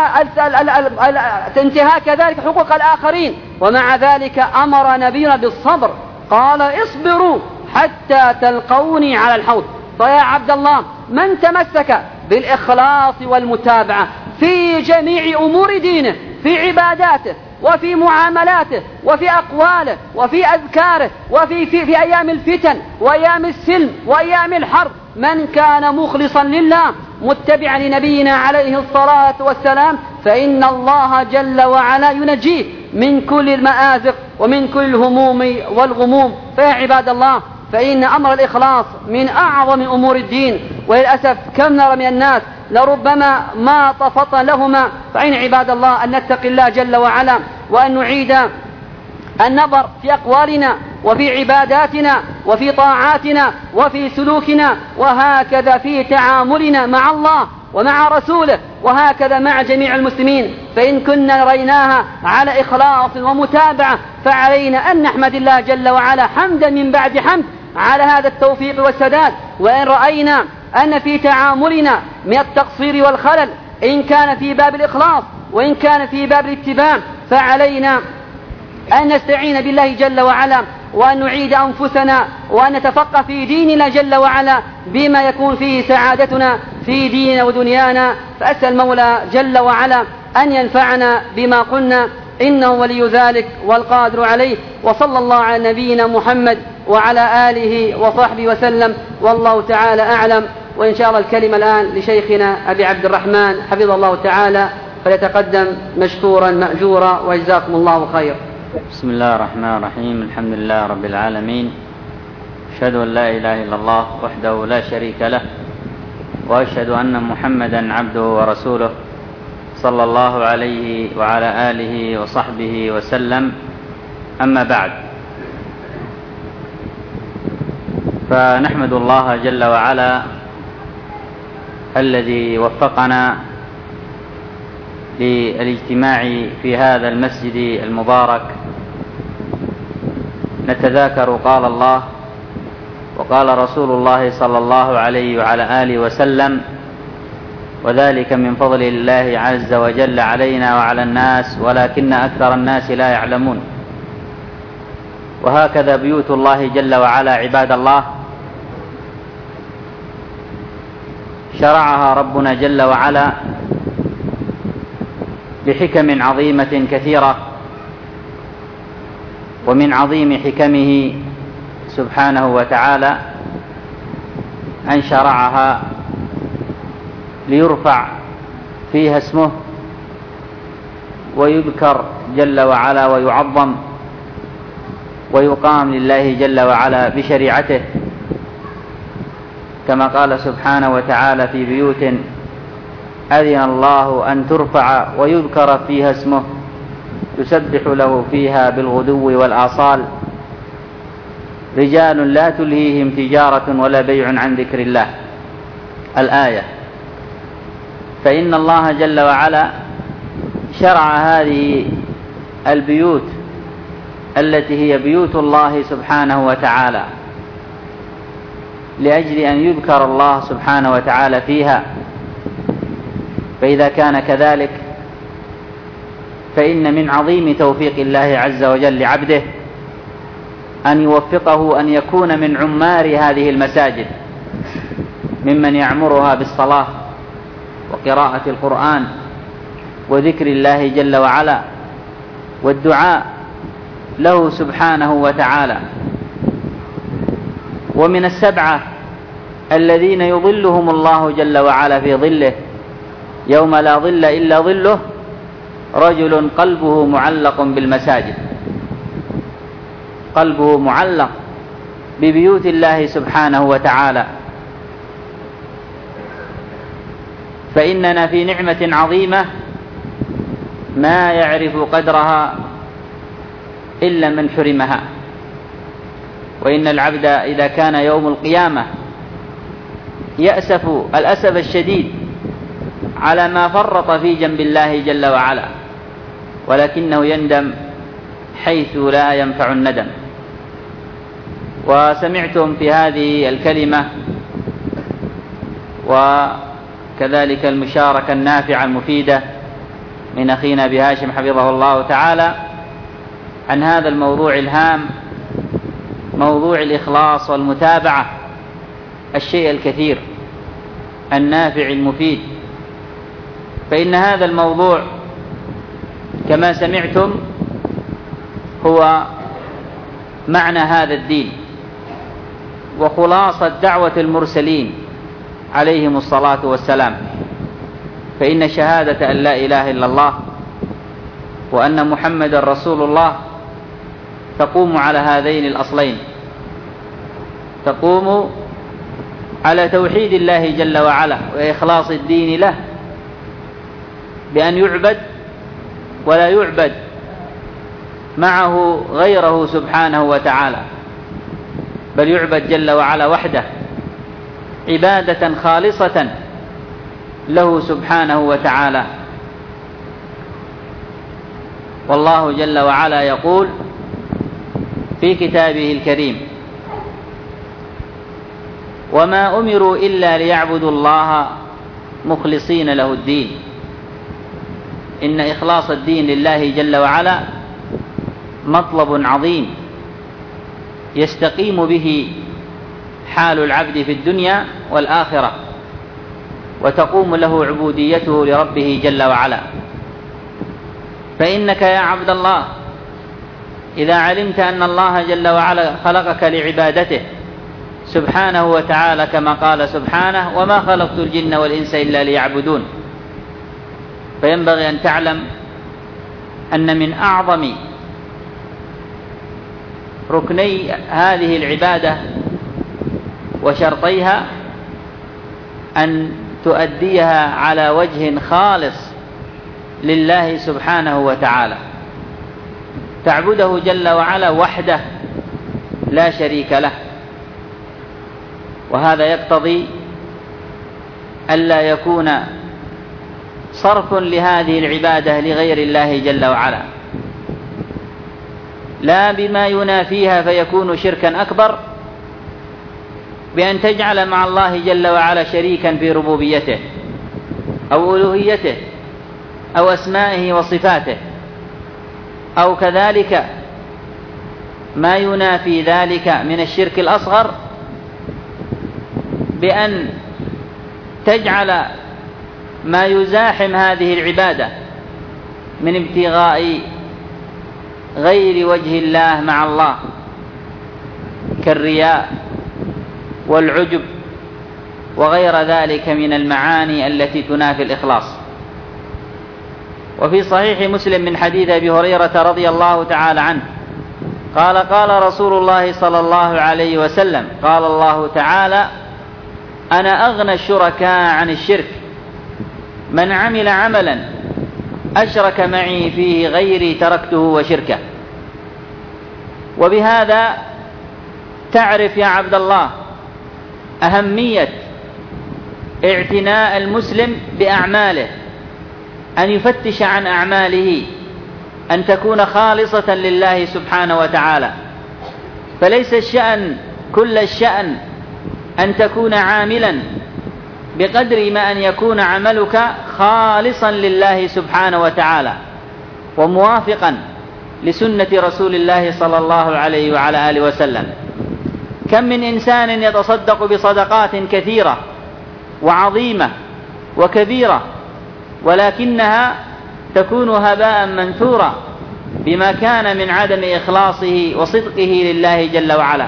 انتهاك كذلك حقوق الآخرين، ومع ذلك أمر نبينا بالصبر، قال اصبروا حتى تلقوني على الحوض. فيا عبد الله من تمسك بالإخلاص والمتابعة في جميع أمور دينه، في عباداته وفي معاملاته وفي أقواله وفي أذكاره وفي في, في أيام الفتن وأيام السلم وأيام الحرب. من كان مخلصا لله متبعا لنبينا عليه الصلاة والسلام فإن الله جل وعلا ينجيه من كل المآزق ومن كل الهموم والغموم. فيا عباد الله، فإن أمر الإخلاص من أعظم أمور الدين، وللأسف كم نرى من الناس لربما ما طفط لهما. فإن عباد الله أن نتقي الله جل وعلا وأن نعيد النظر في أقوالنا وفي عباداتنا وفي طاعاتنا وفي سلوكنا، وهكذا في تعاملنا مع الله ومع رسوله، وهكذا مع جميع المسلمين. فإن كنا رأيناها على إخلاص ومتابعة فعلينا أن نحمد الله جل وعلا حمدا من بعد حمد على هذا التوفيق والسداد. وإن رأينا أن في تعاملنا من التقصير والخلل إن كان في باب الإخلاص وإن كان في باب الاتباع فعلينا أن نستعين بالله جل وعلا وأن نعيد أنفسنا وأن نتفقه في ديننا جل وعلا بما يكون فيه سعادتنا في ديننا ودنيانا. فأسأل المولى جل وعلا أن ينفعنا بما قلنا، إنه ولي ذلك والقادر عليه. وصلى الله على نبينا محمد وعلى آله وصحبه وسلم، والله تعالى أعلم. وإن شاء الله الكلمة الآن لشيخنا أبي عبد الرحمن حفظه الله تعالى، فليتقدم مشكورا مأجورا، وجزاكم الله خير. بسم الله الرحمن الرحيم. الحمد لله رب العالمين، أشهد أن لا إله إلا الله وحده لا شريك له، وأشهد أن محمدا عبده ورسوله صلى الله عليه وعلى آله وصحبه وسلم. أما بعد، فنحمد الله جل وعلا الذي وفقنا للاجتماع في هذا المسجد المبارك نتذاكر قال الله وقال رسول الله صلى الله عليه وعلى آله وسلم، وذلك من فضل الله عز وجل علينا وعلى الناس ولكن أكثر الناس لا يعلمون. وهكذا بيوت الله جل وعلا عباد الله شرعها ربنا جل وعلا بحكم عظيمة كثيرة، ومن عظيم حكمه سبحانه وتعالى أن شرعها ليرفع فيها اسمه ويذكر جل وعلا ويعظم ويقام لله جل وعلا بشريعته، كما قال سبحانه وتعالى في بيوت أذن الله أن ترفع ويذكر فيها اسمه يسبح له فيها بالغدو والآصال رجال لا تلهيهم تجارة ولا بيع عن ذكر الله. الآية. فإن الله جل وعلا شرع هذه البيوت التي هي بيوت الله سبحانه وتعالى لأجل أن يذكر الله سبحانه وتعالى فيها. فإذا كان كذلك فإن من عظيم توفيق الله عز وجل لعبده أن يوفقه أن يكون من عمار هذه المساجد، ممن يعمرها بالصلاة وقراءة القرآن وذكر الله جل وعلا والدعاء له سبحانه وتعالى. ومن السبعة الذين يظلهم الله جل وعلا في ظله يوم لا ظل إلا ظله رجل قلبه معلق بالمساجد، قلبه معلق ببيوت الله سبحانه وتعالى. فإننا في نعمة عظيمة ما يعرف قدرها إلا من حرمها. وإن العبد إذا كان يوم القيامة يأسف الأسف الشديد على ما فرط في جنب الله جل وعلا، ولكنه يندم حيث لا ينفع الندم. وسمعتم في هذه الكلمة وكذلك المشاركة النافعة المفيدة من أخينا أبي هاشم حفظه الله تعالى عن هذا الموضوع الهام، موضوع الإخلاص والمتابعة، الشيء الكثير النافع المفيد. فإن هذا الموضوع كما سمعتم هو معنى هذا الدين وخلاصة دعوة المرسلين عليهم الصلاة والسلام، فإن شهادة أن لا إله إلا الله وأن محمد رسول الله تقوم على هذين الأصلين، تقوم على توحيد الله جل وعلا وإخلاص الدين له بأن يعبد ولا يعبد معه غيره سبحانه وتعالى، بل يعبد جل وعلا وحده عبادة خالصة له سبحانه وتعالى. والله جل وعلا يقول في كتابه الكريم: وما أمروا إلا ليعبدوا الله مخلصين له الدين. إن إخلاص الدين لله جل وعلا مطلب عظيم يستقيم به حال العبد في الدنيا والآخرة، وتقوم له عبوديته لربه جل وعلا. فإنك يا عبد الله إذا علمت أن الله جل وعلا خلقك لعبادته سبحانه وتعالى، كما قال سبحانه: وما خلقت الجن والإنس إلا ليعبدون، فينبغي أن تعلم أن من أعظم ركني هذه العبادة وشرطيها أن تؤديها على وجه خالص لله سبحانه وتعالى، تعبده جل وعلا وحده لا شريك له. وهذا يقتضي ألا يكون صرف لهذه العبادة لغير الله جل وعلا، لا بما ينافيها فيكون شركا أكبر، بأن تجعل مع الله جل وعلا شريكا في ربوبيته أو ألوهيته أو أسمائه وصفاته، أو كذلك ما ينافي ذلك من الشرك الأصغر بأن تجعل ما يزاحم هذه العبادة من ابتغاء غير وجه الله مع الله كالرياء والعجب وغير ذلك من المعاني التي تنافي الإخلاص. وفي صحيح مسلم من حديث أبي هريرة رضي الله تعالى عنه قال: قال رسول الله صلى الله عليه وسلم: قال الله تعالى: أنا أغنى الشركاء عن الشرك، من عمل عملا أشرك معي فيه غيري تركته وشركه. وبهذا تعرف يا عبد الله أهمية اعتناء المسلم بأعماله، أن يفتش عن أعماله أن تكون خالصة لله سبحانه وتعالى، فليس الشأن كل الشأن أن تكون عاملا بقدر ما أن يكون عملك خالصا لله سبحانه وتعالى وموافقا لسنة رسول الله صلى الله عليه وعلى آله وسلم. كم من إنسان يتصدق بصدقات كثيرة وعظيمة وكبيرة، ولكنها تكون هباء منثورا بما كان من عدم إخلاصه وصدقه لله جل وعلا.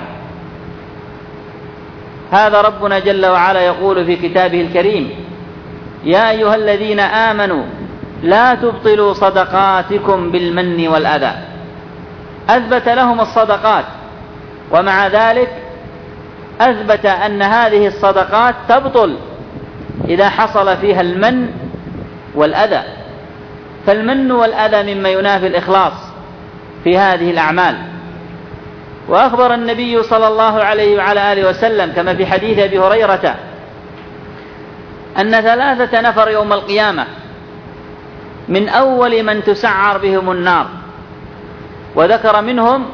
هذا ربنا جل وعلا يقول في كتابه الكريم: يا أيها الذين آمنوا لا تبطلوا صدقاتكم بالمن والأذى. أثبت لهم الصدقات، ومع ذلك أثبت أن هذه الصدقات تبطل إذا حصل فيها المن والأذى، فالمن والأذى مما ينافي الإخلاص في هذه الأعمال. وأخبر النبي صلى الله عليه وعلى آله وسلم كما في حديث أبي هريرة أن ثلاثة نفر يوم القيامة من أول من تسعر بهم النار، وذكر منهم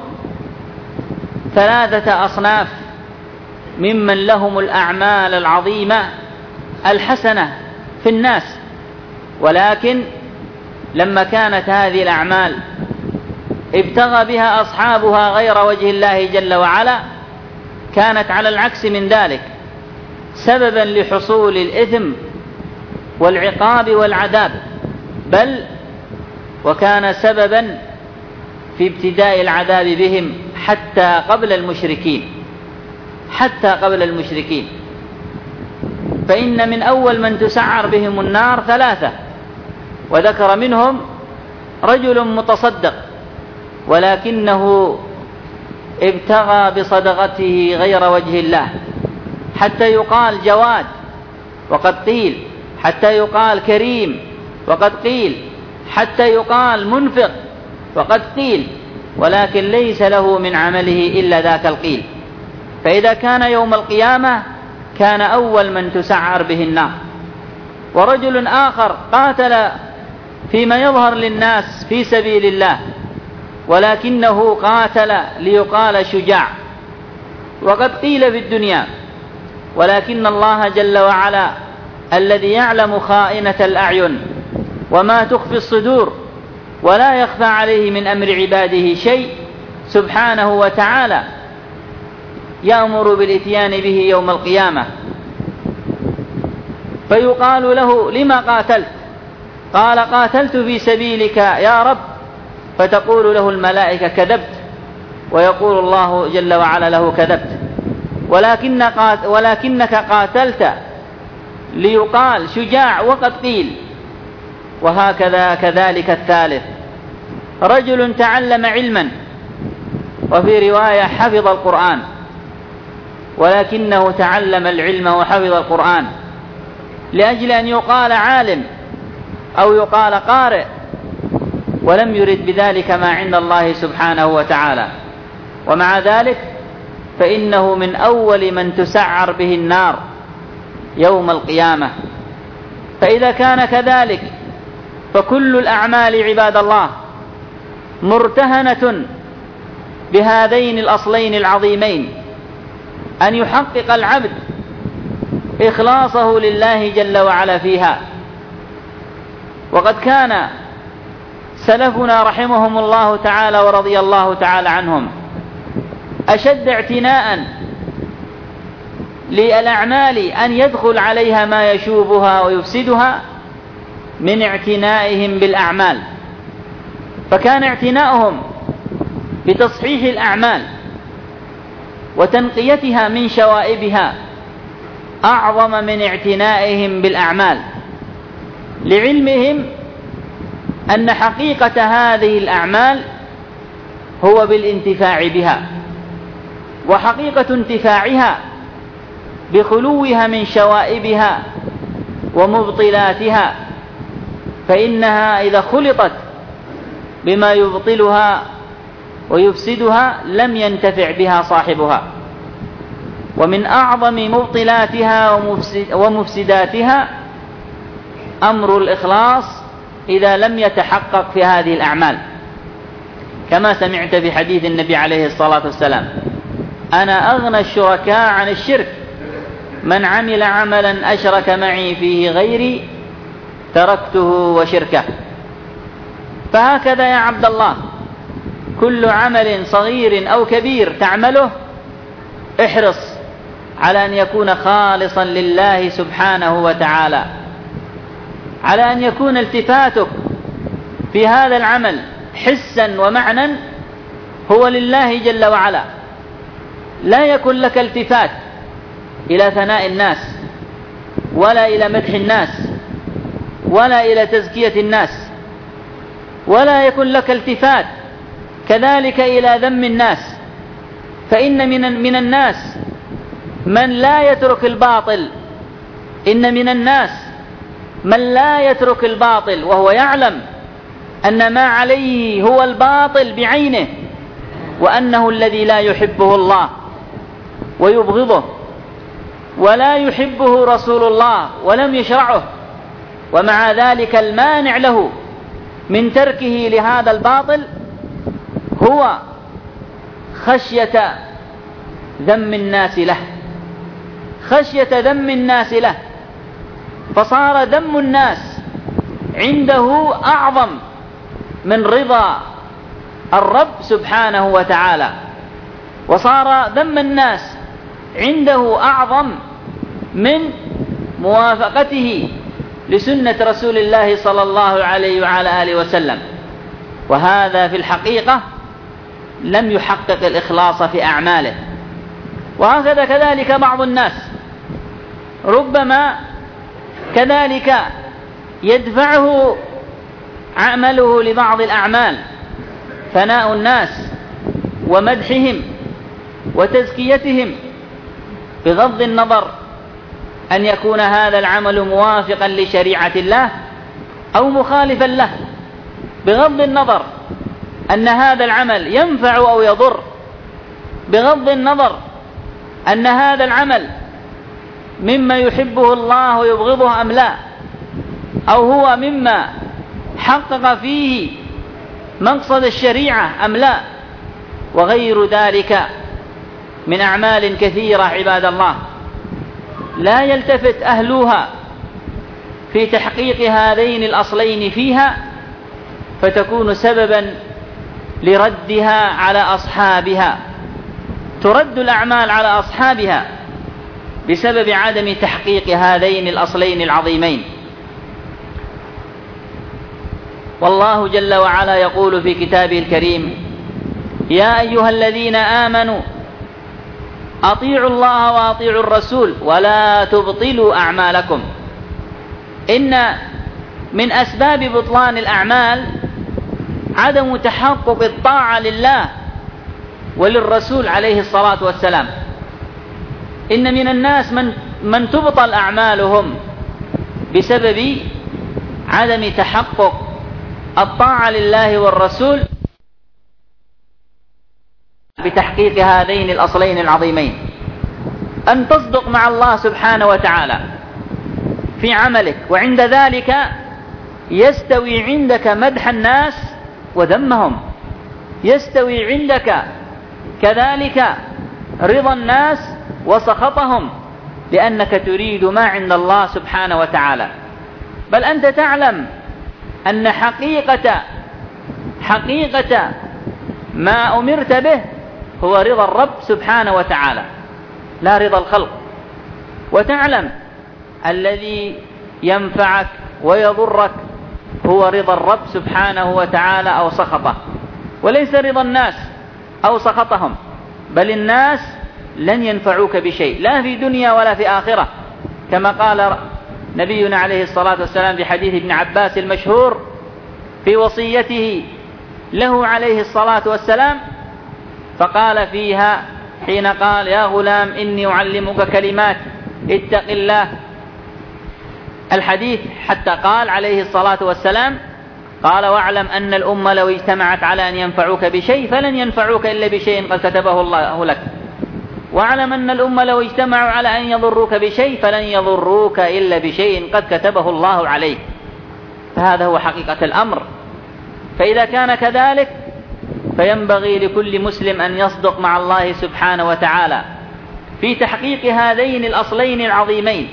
ثلاثة أصناف ممن لهم الأعمال العظيمة الحسنة في الناس، ولكن لما كانت هذه الأعمال ابتغى بها أصحابها غير وجه الله جل وعلا كانت على العكس من ذلك سببا لحصول الإثم والعقاب والعذاب، بل وكان سببا في ابتداء العذاب بهم حتى قبل المشركين حتى قبل المشركين فإن من أول من تسعر بهم النار ثلاثة، وذكر منهم رجل متصدق ولكنه ابتغى بصدقته غير وجه الله، حتى يقال جواد وقد قيل، حتى يقال كريم وقد قيل، حتى يقال منفق وقد قيل، ولكن ليس له من عمله إلا ذاك القيل. فإذا كان يوم القيامة كان أول من تسعر به النار. ورجل آخر قاتل فيما يظهر للناس في سبيل الله ولكنه قاتل ليقال شجاع، وقد قيل في الدنيا، ولكن الله جل وعلا الذي يعلم خائنة الأعين وما تخفي الصدور ولا يخفى عليه من أمر عباده شيء سبحانه وتعالى يأمر بالإتيان به يوم القيامة، فيقال له: لما قاتلت؟ قال: قاتلت في سبيلك يا رب. فتقول له الملائكة: كذبت. ويقول الله جل وعلا له: كذبت، ولكن قات ولكنك قاتلت ليقال شجاع وقد قيل. وهكذا كذلك الثالث، رجل تعلم علما وفي رواية حفظ القرآن، ولكنه تعلم العلم وحفظ القرآن لأجل أن يقال عالم أو يقال قارئ، ولم يرد بذلك ما عند الله سبحانه وتعالى، ومع ذلك فإنه من أول من تسعر به النار يوم القيامة. فإذا كان كذلك فكل الأعمال عباد الله مرتهنة بهذين الأصلين العظيمين، أن يحقق العبد إخلاصه لله جل وعلا فيها. وقد كان سلفنا رحمهم الله تعالى ورضي الله تعالى عنهم أشد اعتناء للأعمال أن يدخل عليها ما يشوبها ويفسدها من اعتنائهم بالأعمال، فكان اعتناؤهم بتصحيح الأعمال وتنقيتها من شوائبها أعظم من اعتنائهم بالأعمال، لعلمهم أن حقيقة هذه الأعمال هو بالانتفاع بها، وحقيقة انتفاعها بخلوها من شوائبها ومبطلاتها، فإنها إذا خلطت بما يبطلها ويفسدها لم ينتفع بها صاحبها. ومن أعظم مبطلاتها ومفسداتها أمر الإخلاص إذا لم يتحقق في هذه الأعمال، كما سمعت في حديث النبي عليه الصلاة والسلام: أنا أغنى الشركاء عن الشرك، من عمل عملا أشرك معي فيه غيري تركته وشركه. فهكذا يا عبد الله كل عمل صغير أو كبير تعمله احرص على أن يكون خالصا لله سبحانه وتعالى، على أن يكون التفاتك في هذا العمل حسا ومعنى هو لله جل وعلا، لا يكن لك التفات إلى ثناء الناس ولا إلى مدح الناس ولا إلى تزكية الناس، ولا يكن لك التفات كذلك إلى ذم الناس، فإن من من الناس من لا يترك الباطل، إن من الناس من لا يترك الباطل وهو يعلم أن ما عليه هو الباطل بعينه، وأنه الذي لا يحبه الله ويبغضه، ولا يحبه رسول الله ولم يشرعه، ومع ذلك المانع له من تركه لهذا الباطل هو خشية ذم الناس له، خشية ذم الناس له، فصار ذم الناس عنده أعظم من رضا الرب سبحانه وتعالى، وصار ذم الناس عنده أعظم من موافقته لسنة رسول الله صلى الله عليه وعلى آله وسلم. وهذا في الحقيقة لم يحقق الإخلاص في أعماله. وهكذا كذلك بعض الناس ربما كذلك يدفعه عمله لبعض الأعمال ثناء الناس ومدحهم وتزكيتهم، بغض النظر أن يكون هذا العمل موافقا لشريعة الله أو مخالفا له، بغض النظر أن هذا العمل ينفع أو يضر، بغض النظر أن هذا العمل مما يحبه الله ويبغضه أم لا، أو هو مما حقق فيه مقصد الشريعة أم لا، وغير ذلك من أعمال كثيرة عباد الله لا يلتفت أهلها في تحقيق هذين الأصلين فيها، فتكون سببا لردها على أصحابها، ترد الأعمال على أصحابها بسبب عدم تحقيق هذين الأصلين العظيمين. والله جل وعلا يقول في كتابه الكريم: يا أيها الذين آمنوا أطيعوا الله وأطيعوا الرسول ولا تبطلوا أعمالكم. إن من أسباب بطلان الأعمال عدم تحقق الطاعة لله وللرسول عليه الصلاة والسلام. إن من الناس من, من تبطل أعمالهم بسبب عدم تحقق الطاعة لله والرسول بتحقيق هذين الأصلين العظيمين: أن تصدق مع الله سبحانه وتعالى في عملك، وعند ذلك يستوي عندك مدح الناس وذمهم، يستوي عندك كذلك رضا الناس وسخطهم، لأنك تريد ما عند الله سبحانه وتعالى. بل أنت تعلم أن حقيقة حقيقة ما أمرت به هو رضا الرب سبحانه وتعالى لا رضا الخلق، وتعلم الذي ينفعك ويضرك هو رضا الرب سبحانه وتعالى أو سخطه، وليس رضا الناس أو سخطهم. بل الناس لن ينفعوك بشيء لا في دنيا ولا في آخرة، كما قال نبينا عليه الصلاة والسلام في حديث ابن عباس المشهور في وصيته له عليه الصلاة والسلام، فقال فيها حين قال: يا غلام إني أعلمك كلمات اتق الله، الحديث حتى قال عليه الصلاة والسلام: قال: واعلم أن الأمة لو اجتمعت على أن ينفعوك بشيء فلن ينفعوك إلا بشيء قد كتبه الله لك، واعلم أن الأمة لو اجتمعوا على أن يضروك بشيء فلن يضروك إلا بشيء قد كتبه الله عليك. فهذا هو حقيقة الأمر. فإذا كان كذلك فينبغي لكل مسلم أن يصدق مع الله سبحانه وتعالى في تحقيق هذين الأصلين العظيمين،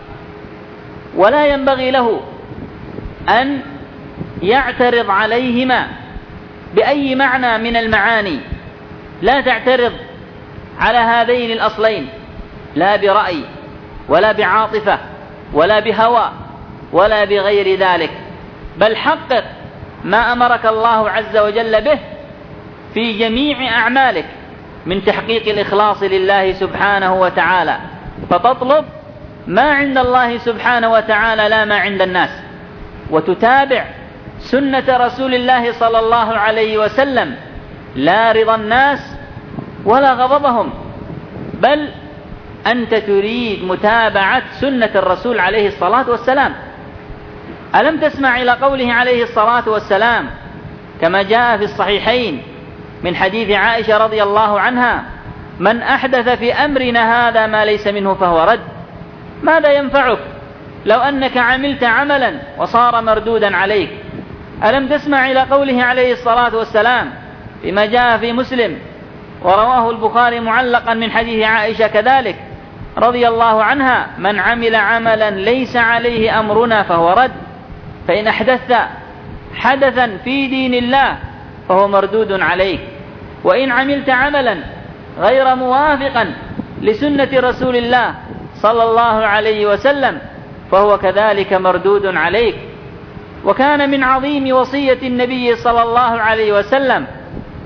ولا ينبغي له أن يعترض عليهما بأي معنى من المعاني. لا تعترض على هذين الأصلين لا برأي ولا بعاطفة ولا بهوى ولا بغير ذلك، بل حقق ما أمرك الله عز وجل به في جميع أعمالك من تحقيق الإخلاص لله سبحانه وتعالى، فتطلب ما عند الله سبحانه وتعالى لا ما عند الناس، وتتابع سنة رسول الله صلى الله عليه وسلم لا رضا الناس ولا غضبهم، بل أنت تريد متابعة سنة الرسول عليه الصلاة والسلام. ألم تسمع إلى قوله عليه الصلاة والسلام كما جاء في الصحيحين من حديث عائشة رضي الله عنها: من أحدث في أمرنا هذا ما ليس منه فهو رد. ماذا ينفعك لو أنك عملت عملا وصار مردودا عليك؟ ألم تسمع إلى قوله عليه الصلاة والسلام فيما جاء في مسلم ورواه البخاري معلقا من حديث عائشة كذلك رضي الله عنها: من عمل عملا ليس عليه أمرنا فهو رد، فإن أحدثت حدثا في دين الله فهو مردود عليك، وإن عملت عملا غير موافقا لسنة رسول الله صلى الله عليه وسلم فهو كذلك مردود عليك. وكان من عظيم وصية النبي صلى الله عليه وسلم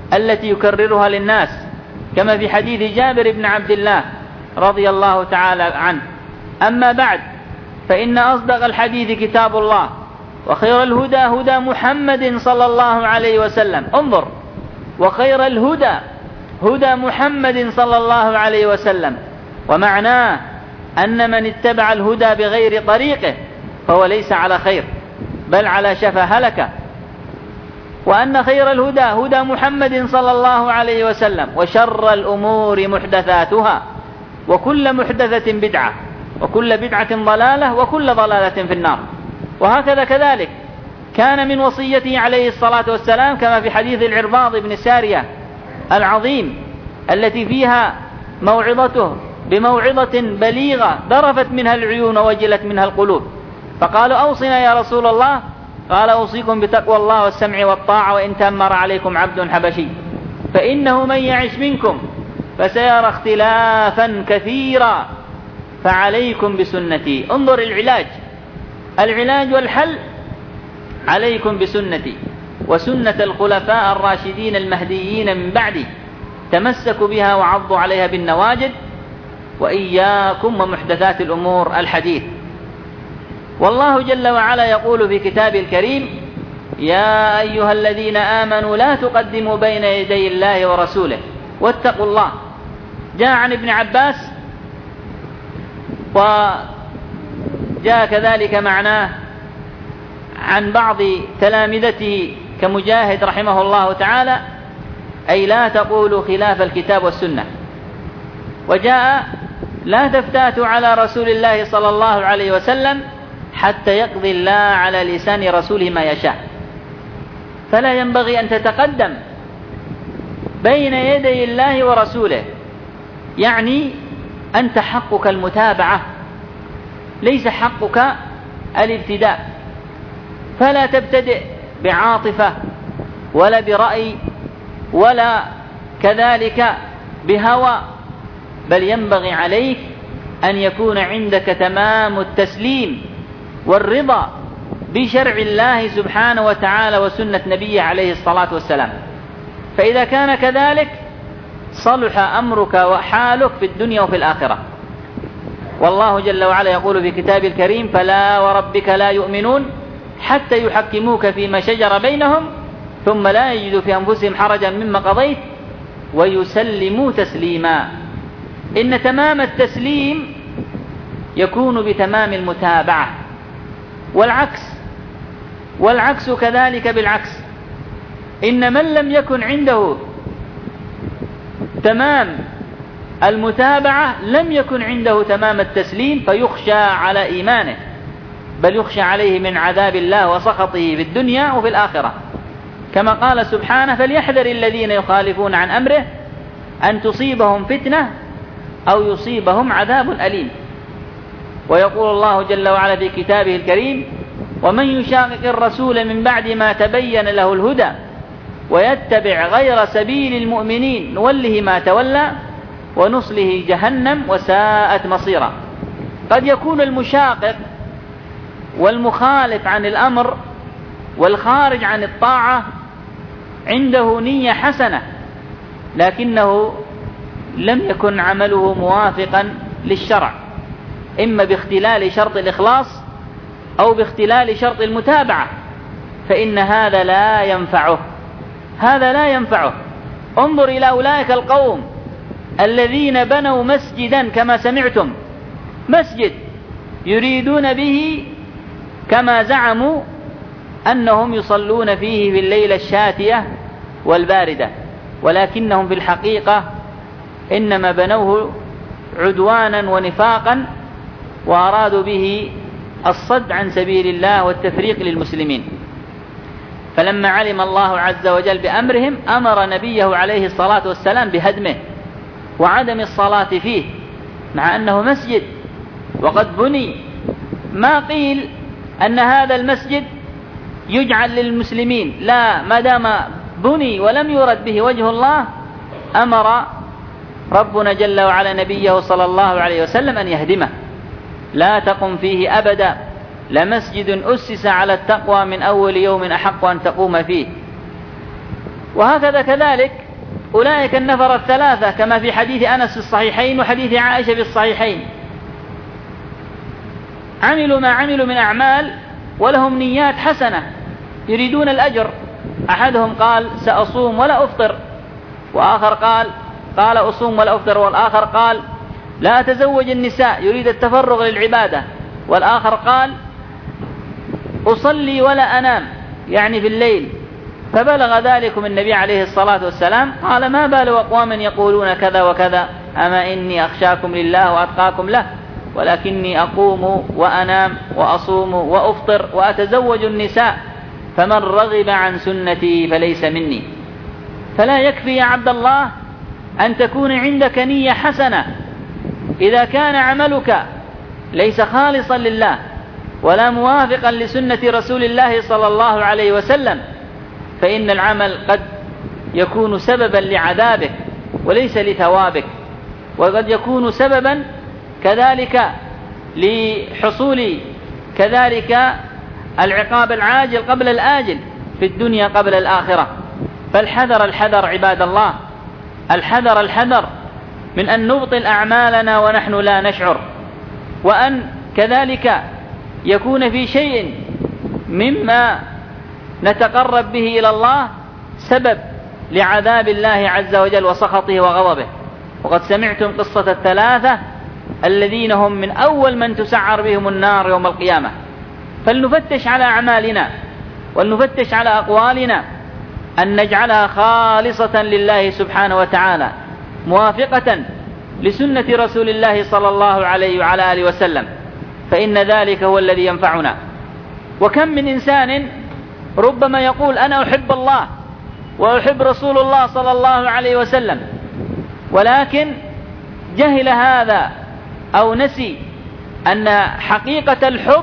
التي يكررها للناس، كما في حديث جابر بن عبد الله رضي الله تعالى عنه. أما بعد، فإن أصدق الحديث كتاب الله، وخير الهدى هدى محمد صلى الله عليه وسلم. انظر، وخير الهدى هدى محمد صلى الله عليه وسلم، ومعناه أن من اتبع الهدى بغير طريقه فهو ليس على خير، بل على شفا هلكة. وأن خير الهدى هدى محمد صلى الله عليه وسلم، وشر الأمور محدثاتها، وكل محدثة بدعة، وكل بدعة ضلالة، وكل ضلالة في النار. وهكذا كذلك كان من وصيته عليه الصلاة والسلام كما في حديث العرباض بن سارية العظيم التي فيها موعظته بموعظة بليغة ذرفت منها العيون ووجلت منها القلوب، فقالوا أوصنا يا رسول الله، قال أوصيكم بتقوى الله والسمع والطاعة وإن تأمر عليكم عبد حبشي، فإنه من يعش منكم فسيرى اختلافا كثيرا فعليكم بسنتي. انظر العلاج، العلاج والحل: عليكم بسنتي وسنة الخلفاء الراشدين المهديين من بعدي، تمسكوا بها وعضوا عليها بالنواجذ، وإياكم ومحدثات الأمور الحديث. والله جل وعلا يقول في كتابه الكريم: يا أيها الذين آمنوا لا تقدموا بين يدي الله ورسوله واتقوا الله. جاء عن ابن عباس، وجاء كذلك معناه عن بعض تلامذته كمجاهد رحمه الله تعالى، أي لا تقولوا خلاف الكتاب والسنة. وجاء: لا تفتاتوا على رسول الله صلى الله عليه وسلم حتى يقضي الله على لسان رسوله ما يشاء. فلا ينبغي أن تتقدم بين يدي الله ورسوله، يعني أنت حقك المتابعة، ليس حقك الابتداء. فلا تبتدئ بعاطفة ولا برأي ولا كذلك بهوى، بل ينبغي عليك أن يكون عندك تمام التسليم والرضا بشرع الله سبحانه وتعالى وسنة نبيه عليه الصلاة والسلام. فإذا كان كذلك صلح أمرك وحالك في الدنيا وفي الآخرة. والله جل وعلا يقول في كتابه الكريم: فلا وربك لا يؤمنون حتى يحكموك فيما شجر بينهم ثم لا يجدوا في أنفسهم حرجا مما قضيت ويسلموا تسليما. إن تمام التسليم يكون بتمام المتابعة، والعكس والعكس كذلك بالعكس. إن من لم يكن عنده تمام المتابعة لم يكن عنده تمام التسليم، فيخشى على إيمانه، بل يخشى عليه من عذاب الله وسخطه في الدنيا وفي الآخرة، كما قال سبحانه: فليحذر الذين يخالفون عن أمره أن تصيبهم فتنة أو يصيبهم عذاب أليم. ويقول الله جل وعلا في كتابه الكريم: ومن يشاقق الرسول من بعد ما تبين له الهدى ويتبع غير سبيل المؤمنين نوله ما تولى ونصله جهنم وساءت مصيرا. قد يكون المشاقق والمخالف عن الأمر والخارج عن الطاعة عنده نية حسنة، لكنه لم يكن عمله موافقا للشرع، إما باختلال شرط الإخلاص أو باختلال شرط المتابعة، فإن هذا لا ينفعه، هذا لا ينفعه. انظر إلى أولئك القوم الذين بنوا مسجدا كما سمعتم، مسجد يريدون به كما زعموا أنهم يصلون فيه في الليلة الشاتية والباردة، ولكنهم في الحقيقة إنما بنوه عدوانا ونفاقا، وأرادوا به الصد عن سبيل الله والتفريق للمسلمين. فلما علم الله عز وجل بأمرهم أمر نبيه عليه الصلاة والسلام بهدمه وعدم الصلاة فيه، مع أنه مسجد وقد بني. ما قيل أن هذا المسجد يجعل للمسلمين، لا، ما دام بني ولم يرد به وجه الله أمر ربنا جل وعلا نبيه صلى الله عليه وسلم أن يهدمه. لا تقم فيه أبدا، لمسجد أسس على التقوى من أول يوم أحق أن تقوم فيه. وهكذا كذلك أولئك النفر الثلاثة كما في حديث أنس في الصحيحين وحديث عائشة في الصحيحين، عملوا ما عملوا من أعمال ولهم نيات حسنة يريدون الأجر. أحدهم قال سأصوم ولا أفطر، وآخر قال قال أصوم ولا أفطر، والآخر قال لا أتزوج النساء يريد التفرغ للعبادة، والآخر قال أصلي ولا أنام يعني في الليل. فبلغ ذلك من النبي عليه الصلاة والسلام قال ما بال أقوام يقولون كذا وكذا، أما إني أخشاكم لله وأتقاكم له، ولكني أقوم وأنام وأصوم وأفطر وأتزوج النساء، فمن رغب عن سنتي فليس مني. فلا يكفي يا عبد الله أن تكون عندك نية حسنة، إذا كان عملك ليس خالصا لله ولا موافقا لسنة رسول الله صلى الله عليه وسلم، فإن العمل قد يكون سببا لعذابك وليس لثوابك، وقد يكون سببا كذلك لحصول كذلك العقاب العاجل قبل الآجل في الدنيا قبل الآخرة. فالحذر الحذر عباد الله، الحذر الحذر من أن نبطل أعمالنا ونحن لا نشعر، وأن كذلك يكون في شيء مما نتقرب به إلى الله سبب لعذاب الله عز وجل وسخطه وغضبه. وقد سمعتم قصة الثلاثة الذين هم من أول من تسعر بهم النار يوم القيامة. فلنفتش على أعمالنا ولنفتش على أقوالنا أن نجعلها خالصة لله سبحانه وتعالى، موافقة لسنة رسول الله صلى الله عليه وعلى آله وسلم، فإن ذلك هو الذي ينفعنا. وكم من إنسان ربما يقول أنا أحب الله وأحب رسول الله صلى الله عليه وسلم، ولكن جهل هذا أو نسي أن حقيقة الحب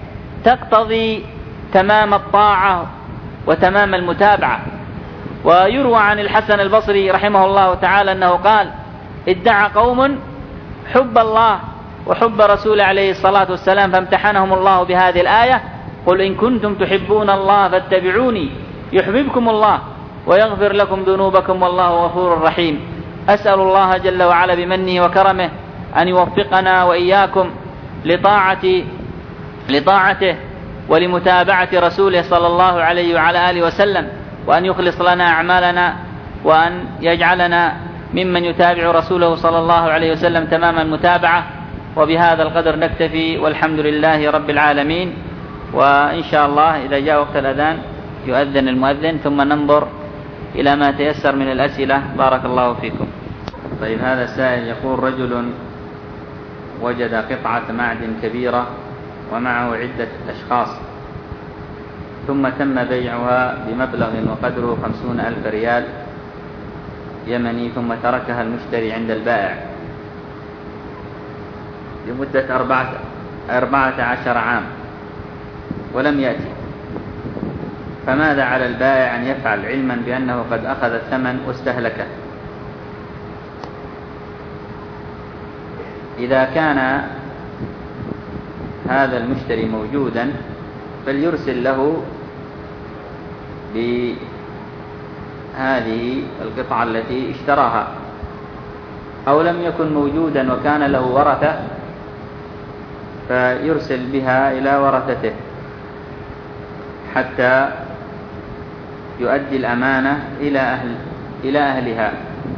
تقتضي تمام الطاعة وتمام المتابعة. ويروى عن الحسن البصري رحمه الله تعالى أنه قال ادعى قوم حب الله وحب رسول عليه الصلاة والسلام فامتحنهم الله بهذه الآية قل إن كنتم تحبون الله فاتبعوني يحببكم الله ويغفر لكم ذنوبكم والله غفور رحيم. أسأل الله جل وعلا بمنه وكرمه أن يوفقنا وإياكم لطاعة لطاعته ولمتابعة رسوله صلى الله عليه وعلى آله وسلم، وأن يخلص لنا أعمالنا، وأن يجعلنا ممن يتابع رسوله صلى الله عليه وسلم تمام المتابعة. وبهذا القدر نكتفي والحمد لله رب العالمين. وإن شاء الله إذا جاء وقت الأذان يؤذن المؤذن ثم ننظر إلى ما تيسر من الأسئلة. بارك الله فيكم. طيب، هذا السائل يقول رجل وجد قطعة معدن كبيرة ومعه عدة أشخاص، ثم تم بيعها بمبلغ وقدره خمسون ألف ريال يمني، ثم تركها المشتري عند البائع لمدة أربعة, أربعة عشر عام ولم يأتي، فماذا على البائع أن يفعل علما بأنه قد أخذ الثمن واستهلكه؟ إذا كان هذا المشتري موجودا فليرسل له بهذه القطعة التي اشتراها، أو لم يكن موجودا وكان له ورثة فيرسل بها إلى ورثته حتى يؤدي الأمانة إلى أهل إلى أهلها،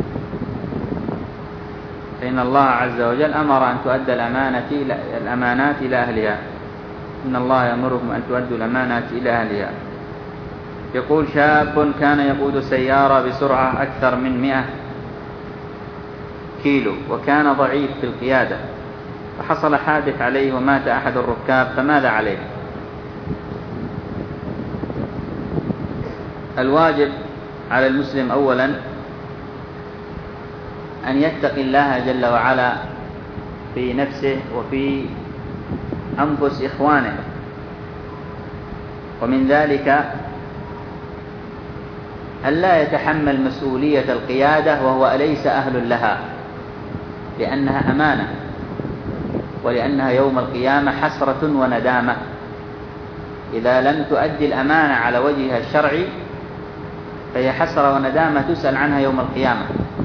فإن الله عز وجل أمر أن تؤدى الأمانة إلى الأمانات إلى أهلها. إن الله يأمركم أن تؤدوا الأمانات إلى أهلها. يقول شاب كان يقود سيارة بسرعة أكثر من مئة كيلو وكان ضعيف في القيادة، فحصل حادث عليه ومات أحد الركاب، فماذا عليه؟ الواجب على المسلم أولا أن يتقي الله جل وعلا في نفسه وفي أنفس إخوانه، ومن ذلك أن لا يتحمل مسؤولية القيادة وهو ليس أهل لها، لأنها أمانة، ولأنها يوم القيامة حسرة وندامة. إذا لم تؤدي الأمانة على وجهها الشرعي فهي حسرة وندامة تسأل عنها يوم القيامة.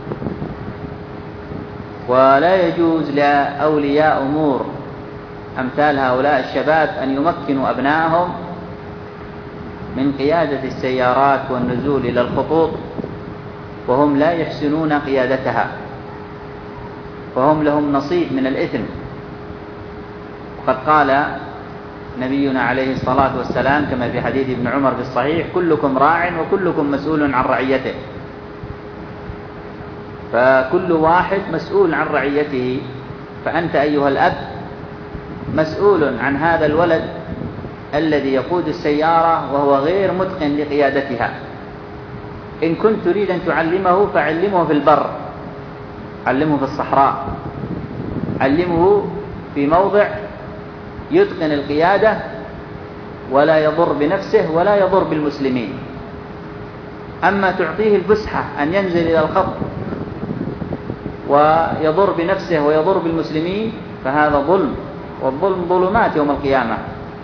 ولا يجوز لأولياء أمور أمثال هؤلاء الشباب أن يمكنوا أبنائهم من قيادة السيارات والنزول إلى الخطوط وهم لا يحسنون قيادتها، فهم لهم نصيب من الإثم. وقد قال نبينا عليه الصلاة والسلام كما في حديث ابن عمر في الصحيح: كلكم راع وكلكم مسؤول عن رعيته. فكل واحد مسؤول عن رعيته، فأنت أيها الأب مسؤول عن هذا الولد الذي يقود السيارة وهو غير متقن لقيادتها. إن كنت تريد أن تعلمه فعلمه في البر، علمه في الصحراء، علمه في موضع يتقن القيادة ولا يضر بنفسه ولا يضر بالمسلمين. أما تعطيه الفسحة أن ينزل إلى الخط ويضر بنفسه ويضر بالمسلمين فهذا ظلم، والظلم ظلمات يوم القيامة.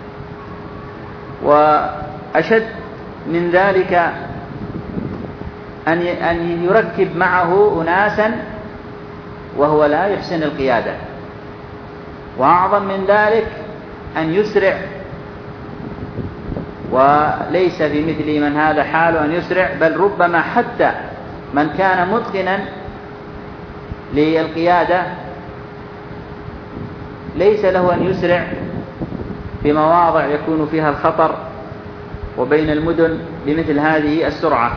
وأشد من ذلك أن يركب معه أناسا وهو لا يحسن القيادة، وأعظم من ذلك أن يسرع، وليس في مثل من هذا حال أن يسرع، بل ربما حتى من كان متقنا للقيادة ليس له أن يسرع في مواضع يكون فيها الخطر وبين المدن بمثل هذه السرعة.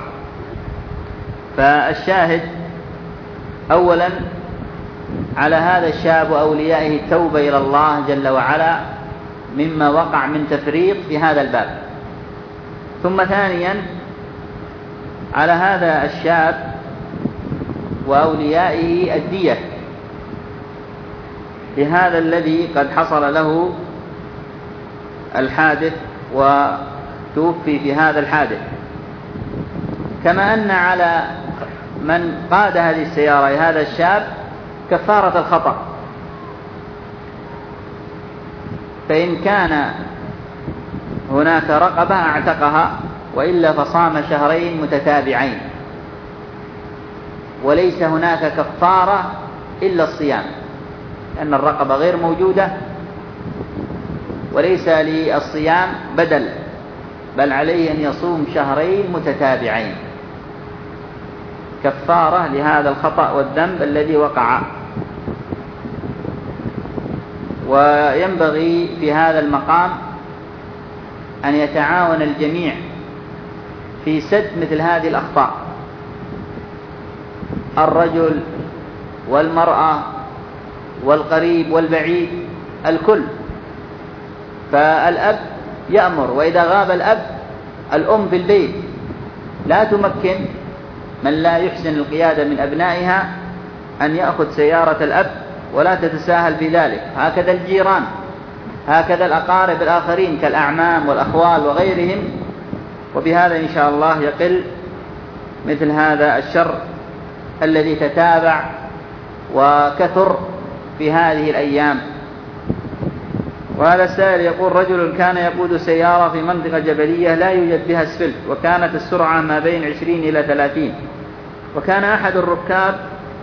فالشاهد أولا على هذا الشاب وأوليائه التوبة إلى الله جل وعلا مما وقع من تفريط في هذا الباب. ثم ثانيا على هذا الشاب وأوليائه الدية لهذا الذي قد حصل له الحادث وتوفي في هذا الحادث، كما أن على من قاد هذه السيارة هذا الشاب كفارة الخطأ. فإن كان هناك رقبة اعتقها، وإلا فصام شهرين متتابعين، وليس هناك كفارة إلا الصيام، لأن الرقبة غير موجودة وليس للصيام بدل، بل عليه أن يصوم شهرين متتابعين كفارة لهذا الخطأ والذنب الذي وقع. وينبغي في هذا المقام أن يتعاون الجميع في سد مثل هذه الأخطاء، الرجل والمرأة والقريب والبعيد الكل. فالأب يأمر، وإذا غاب الأب الأم في البيت لا تمكن من لا يحسن القيادة من أبنائها أن يأخذ سيارة الأب ولا تتساهل في ذلك. هكذا الجيران، هكذا الأقارب الآخرين كالأعمام والأخوال وغيرهم. وبهذا إن شاء الله يقل مثل هذا الشر الذي تتابع وكثر في هذه الأيام. وهذا السائل يقول: رجل كان يقود سيارة في منطقة جبلية لا يوجد بها اسفلت، وكانت السرعة ما بين عشرين إلى ثلاثين، وكان أحد الركاب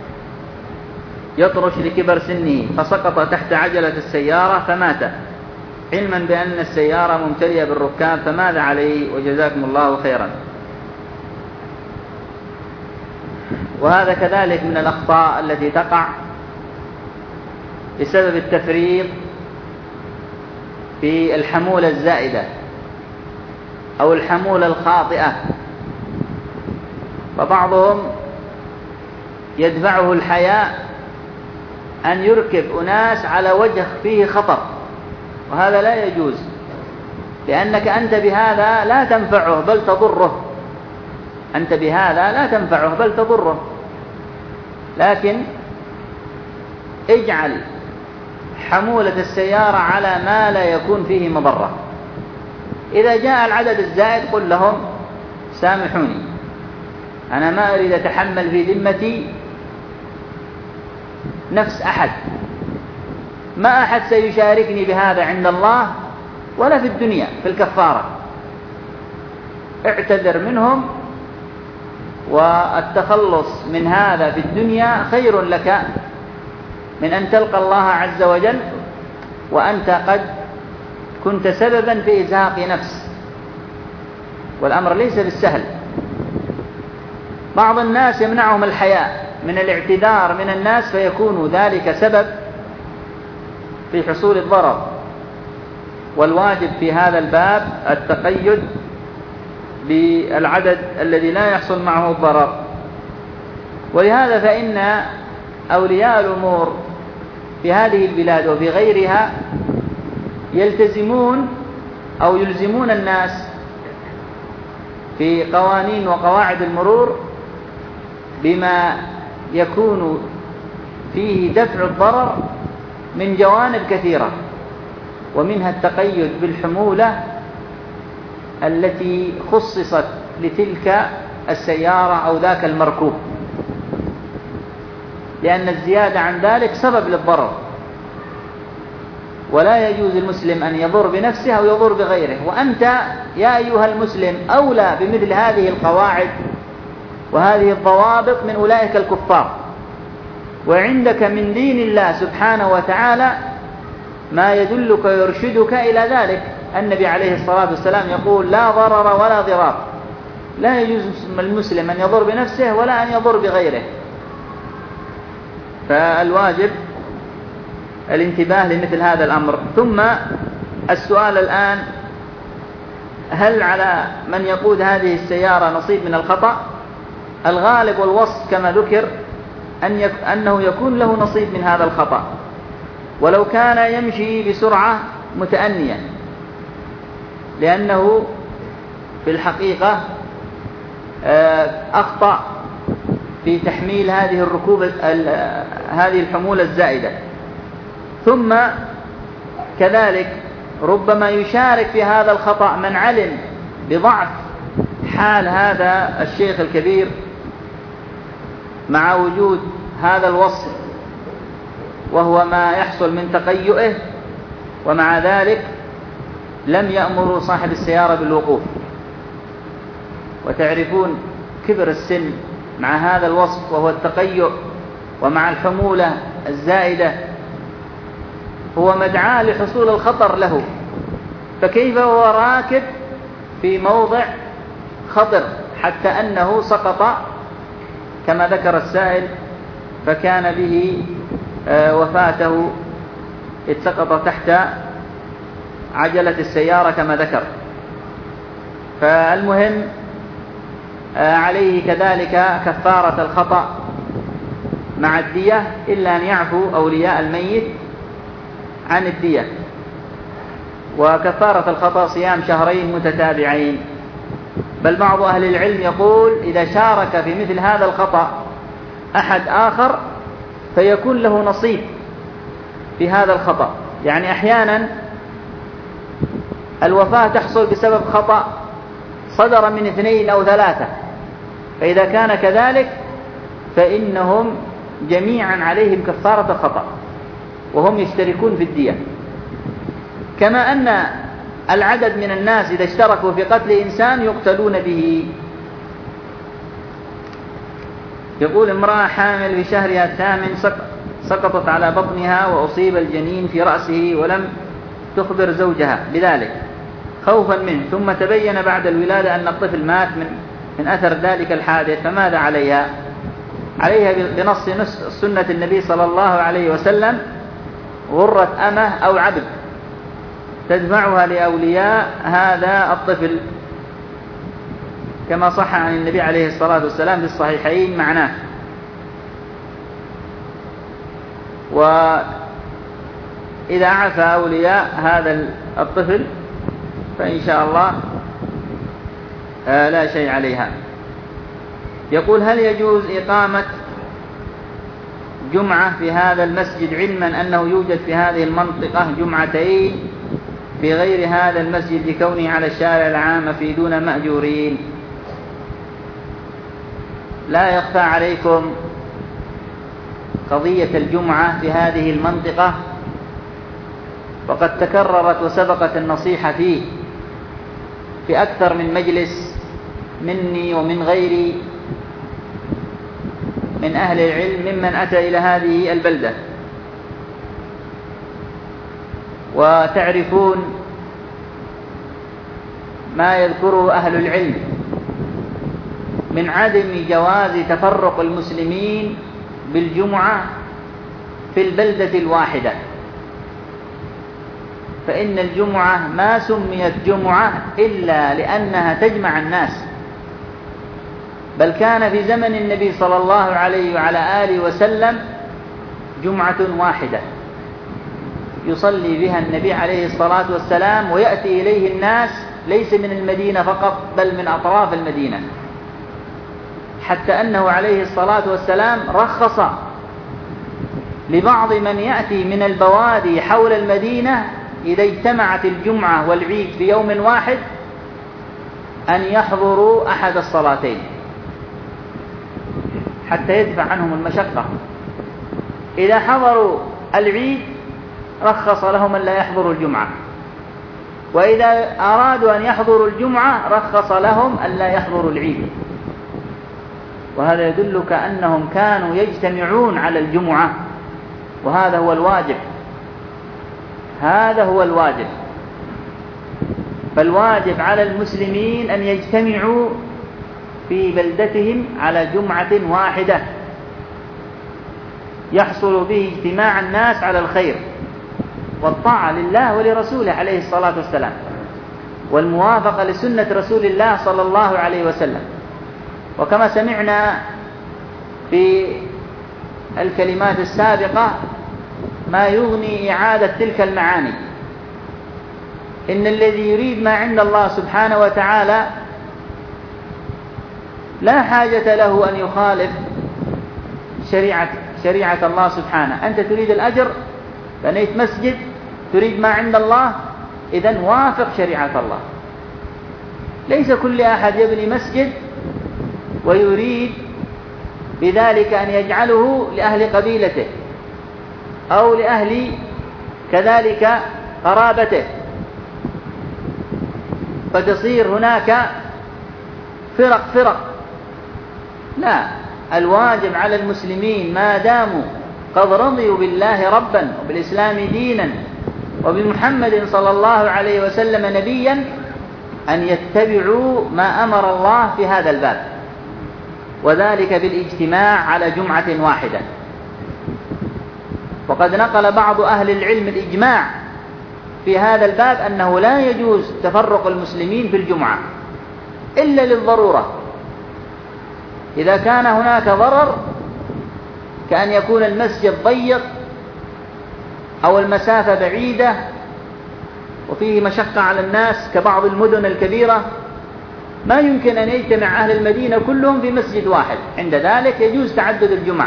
يطرش لكبر سنه فسقط تحت عجلة السيارة فمات، علما بأن السيارة ممتلئة بالركاب، فماذا عليه؟ وجزاكم الله خيرا. وهذا كذلك من الأخطاء التي تقع بسبب التفريط في الحمولة الزائدة أو الحمولة الخاطئة. فبعضهم يدفعه الحياء أن يركب أناس على وجه فيه خطر، وهذا لا يجوز، لأنك أنت بهذا لا تنفعه بل تضره، أنت بهذا لا تنفعه بل تضره. لكن اجعل حمولة السيارة على ما لا يكون فيه مضرة. إذا جاء العدد الزائد قل لهم: سامحوني، أنا ما أريد أتحمل في ذمتي نفس أحد، ما أحد سيشاركني بهذا عند الله ولا في الدنيا في الكفارة. اعتذر منهم والتخلص من هذا في الدنيا خير لك من أن تلقى الله عز وجل وأنت قد كنت سببا في إزهاق نفس، والأمر ليس بالسهل. بعض الناس يمنعهم الحياء من الاعتذار من الناس فيكون ذلك سبب في حصول الضرر، والواجب في هذا الباب التقيد بالعدد الذي لا يحصل معه الضرر. ولهذا فإن أولياء الأمور في هذه البلاد وفي غيرها يلتزمون أو يلزمون الناس في قوانين وقواعد المرور بما يكون فيه دفع الضرر من جوانب كثيرة، ومنها التقيد بالحمولة التي خصصت لتلك السيارة أو ذاك المركوب، لأن الزيادة عن ذلك سبب للضرر، ولا يجوز المسلم أن يضر بنفسه أو يضر بغيره. وأنت يا أيها المسلم أولى بمثل هذه القواعد وهذه الضوابط من أولئك الكفار، وعندك من دين الله سبحانه وتعالى ما يدلك ويرشدك إلى ذلك. النبي عليه الصلاة والسلام يقول: لا ضرر ولا ضرار، لا يجوز المسلم أن يضر بنفسه ولا أن يضر بغيره. فالواجب الانتباه لمثل هذا الأمر. ثم السؤال الآن: هل على من يقود هذه السيارة نصيب من الخطأ؟ الغالب والوصف كما ذكر أن يك... أنه يكون له نصيب من هذا الخطأ، ولو كان يمشي بسرعة متأنية، لأنه في الحقيقة أخطأ في تحميل هذه الركوب هذه الحمولة الزائدة. ثم كذلك ربما يشارك في هذا الخطأ من علم بضعف حال هذا الشيخ الكبير مع وجود هذا الوصف، وهو ما يحصل من تقيؤه، ومع ذلك لم يأمروا صاحب السيارة بالوقوف. وتعرفون كبر السن مع هذا الوصف وهو التقيؤ ومع الحمولة الزائدة هو مدعاة لحصول الخطر له، فكيف هو راكب في موضع خطر حتى أنه سقط كما ذكر السائل، فكان به وفاته إذ سقط تحت عجلة السيارة كما ذكر. فالمهم عليه كذلك كفارة الخطأ مع الدية، إلا أن يعفو أولياء الميت عن الدية. وكفارة الخطأ صيام شهرين متتابعين، بل بعض أهل العلم يقول إذا شارك في مثل هذا الخطأ أحد آخر فيكون له نصيب في هذا الخطأ. يعني أحيانا الوفاة تحصل بسبب خطأ صدر من اثنين أو ثلاثة، فإذا كان كذلك فإنهم جميعا عليهم كفارة الخطأ وهم يشتركون في الدية. كما أن العدد من الناس إذا اشتركوا في قتل إنسان يقتلون به. يقول: امرأة حامل في شهرها الثامن سقطت على بطنها وأصيب الجنين في رأسه ولم تخبر زوجها بذلك خوفا منه، ثم تبين بعد الولادة أن الطفل مات من من أثر ذلك الحادث، فماذا عليها؟ عليها بنص سنة النبي صلى الله عليه وسلم غرة أمة أو عبد تدفعها لأولياء هذا الطفل، كما صح عن النبي عليه الصلاة والسلام في الصحيحين معناه. وإذا عفى أولياء هذا الطفل فإن شاء الله لا شيء عليها. يقول: هل يجوز إقامة جمعة في هذا المسجد، علما أنه يوجد في هذه المنطقة جمعتين في غير هذا المسجد لكونه على الشارع العام في دون مأجورين؟ لا يخفى عليكم قضية الجمعة في هذه المنطقة، وقد تكررت وسبقت النصيحة فيه في أكثر من مجلس مني ومن غيري من أهل العلم ممن أتى إلى هذه البلدة، وتعرفون ما يذكره أهل العلم من عدم جواز تفرق المسلمين بالجمعة في البلدة الواحدة. فإن الجمعة ما سميت جمعة إلا لأنها تجمع الناس، بل كان في زمن النبي صلى الله عليه وعلى آله وسلم جمعة واحدة يصلي بها النبي عليه الصلاة والسلام، ويأتي إليه الناس ليس من المدينة فقط بل من أطراف المدينة، حتى أنه عليه الصلاة والسلام رخص لبعض من يأتي من البوادي حول المدينة إذا اجتمعت الجمعة والعيد في يوم واحد أن يحضروا أحد الصلاتين حتى يدفع عنهم المشقة. إذا حضروا العيد رخص لهم أن لا يحضروا الجمعة، وإذا أرادوا أن يحضروا الجمعة رخص لهم أن لا يحضروا العيد. وهذا يدلك أنهم كانوا يجتمعون على الجمعة، وهذا هو الواجب، هذا هو الواجب. فالواجب على المسلمين أن يجتمعوا في بلدتهم على جمعة واحدة يحصل به اجتماع الناس على الخير والطاعة لله ولرسوله عليه الصلاة والسلام، والموافقة لسنة رسول الله صلى الله عليه وسلم. وكما سمعنا في الكلمات السابقة ما يغني إعادة تلك المعاني. إن الذي يريد ما عند الله سبحانه وتعالى لا حاجة له أن يخالف شريعة, شريعة الله سبحانه. أنت تريد الأجر، بنيت مسجد، تريد ما عند الله، إذن وافق شريعة الله. ليس كل أحد يبني مسجد ويريد بذلك أن يجعله لأهل قبيلته أو لأهل كذلك قرابته، فتصير هناك فرق فرق. لا، الواجب على المسلمين ما داموا قد رضيوا بالله ربا وبالإسلام دينا وبمحمد صلى الله عليه وسلم نبيا أن يتبعوا ما أمر الله في هذا الباب، وذلك بالاجتماع على جمعة واحدة. وقد نقل بعض أهل العلم الإجماع في هذا الباب أنه لا يجوز تفرق المسلمين في الجمعة إلا للضرورة. إذا كان هناك ضرر كأن يكون المسجد ضيق أو المسافة بعيدة وفيه مشقة على الناس كبعض المدن الكبيرة، ما يمكن أن يجتمع أهل المدينة كلهم في مسجد واحد، عند ذلك يجوز تعدد الجمعة.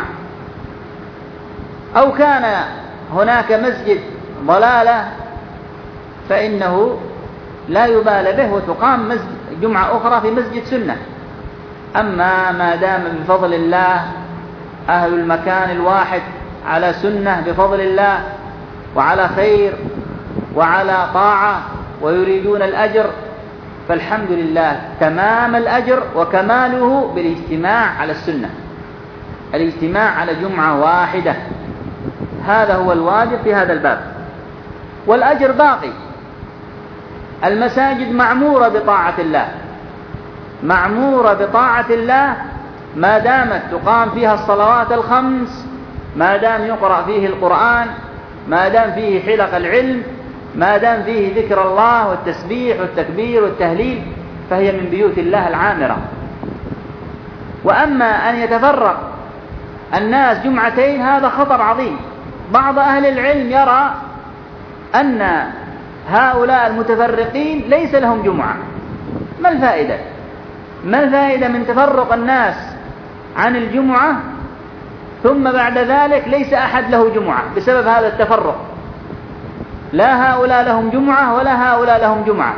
أو كان هناك مسجد ضلالة فإنه لا يبال به وتقام مسجد جمعة أخرى في مسجد سنة. أما ما دام بفضل الله أهل المكان الواحد على سنة بفضل الله وعلى خير وعلى طاعة ويريدون الأجر، فالحمد لله تمام الأجر وكماله بالاجتماع على السنة، الاجتماع على جمعة واحدة. هذا هو الواجب في هذا الباب، والأجر باقي. المساجد معمورة بطاعة الله، معمورة بطاعة الله ما دامت تقام فيها الصلوات الخمس، ما دام يقرأ فيه القرآن، ما دام فيه حلق العلم، ما دام فيه ذكر الله والتسبيح والتكبير والتهليل، فهي من بيوت الله العامرة. وأما أن يتفرق الناس جمعتين هذا خطر عظيم. بعض أهل العلم يرى أن هؤلاء المتفرقين ليس لهم جمعة. ما الفائدة؟ ما الفائدة من تفرق الناس عن الجمعة ثم بعد ذلك ليس أحد له جمعة بسبب هذا التفرق؟ لا هؤلاء لهم جمعة ولا هؤلاء لهم جمعة.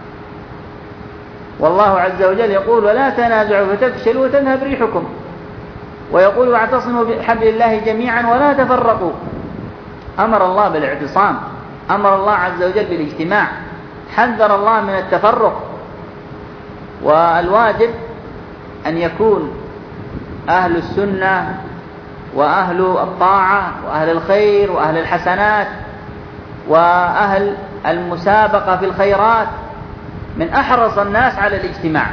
والله عز وجل يقول: ولا تنازعوا فتفشلوا وتذهب ريحكم، ويقول: واعتصموا بحبل الله جميعا ولا تفرقوا. أمر الله بالاعتصام، أمر الله عز وجل بالاجتماع، حذر الله من التفرق. والواجب أن يكون أهل السنة وأهل الطاعة وأهل الخير وأهل الحسنات وأهل المسابقة في الخيرات من أحرص الناس على الاجتماع،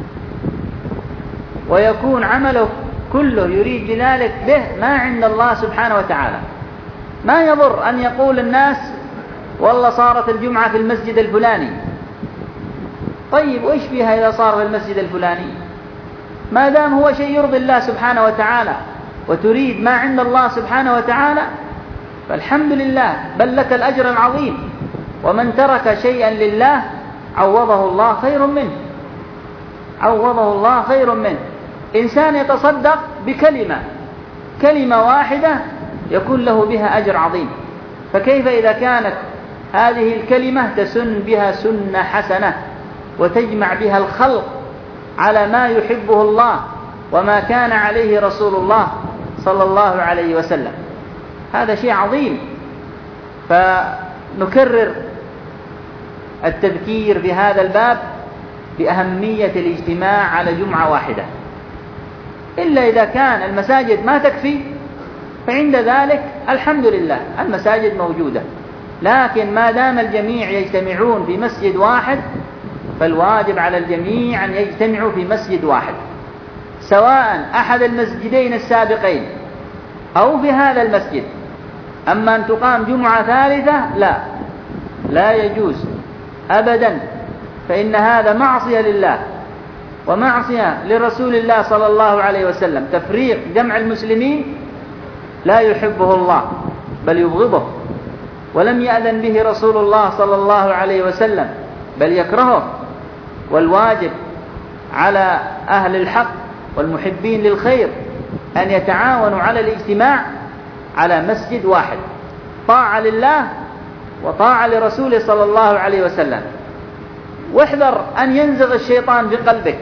ويكون عمله كله يريد بذلك به ما عند الله سبحانه وتعالى. ما يضر أن يقول الناس والله صارت الجمعة في المسجد الفلاني، طيب وإيش فيها إذا صار في المسجد الفلاني؟ ما دام هو شيء يرضي الله سبحانه وتعالى وتريد ما عند الله سبحانه وتعالى فالحمد لله، بل لك الأجر العظيم. ومن ترك شيئا لله عوضه الله خير منه، عوضه الله خير منه. إنسان يتصدق بكلمة، كلمة واحدة يكون له بها أجر عظيم، فكيف إذا كانت هذه الكلمة تسن بها سنة حسنة وتجمع بها الخلق على ما يحبه الله وما كان عليه رسول الله صلى الله عليه وسلم؟ هذا شيء عظيم. فنكرر التذكير في هذا الباب بأهمية الاجتماع على جمعة واحدة، إلا إذا كان المساجد ما تكفي فعند ذلك الحمد لله المساجد موجودة، لكن ما دام الجميع يجتمعون في مسجد واحد فالواجب على الجميع أن يجتمعوا في مسجد واحد، سواء أحد المسجدين السابقين أو في هذا المسجد. أما أن تقام جمعة ثالثة لا لا يجوز أبدا، فإن هذا معصية لله ومعصية لرسول الله صلى الله عليه وسلم. تفريق جمع المسلمين لا يحبه الله بل يبغضه، ولم يأذن به رسول الله صلى الله عليه وسلم بل يكرهه. والواجب على أهل الحق والمحبين للخير أن يتعاونوا على الاجتماع على مسجد واحد، طاعة لله وطاعة لرسوله صلى الله عليه وسلم. واحذر أن ينزغ الشيطان في قلبك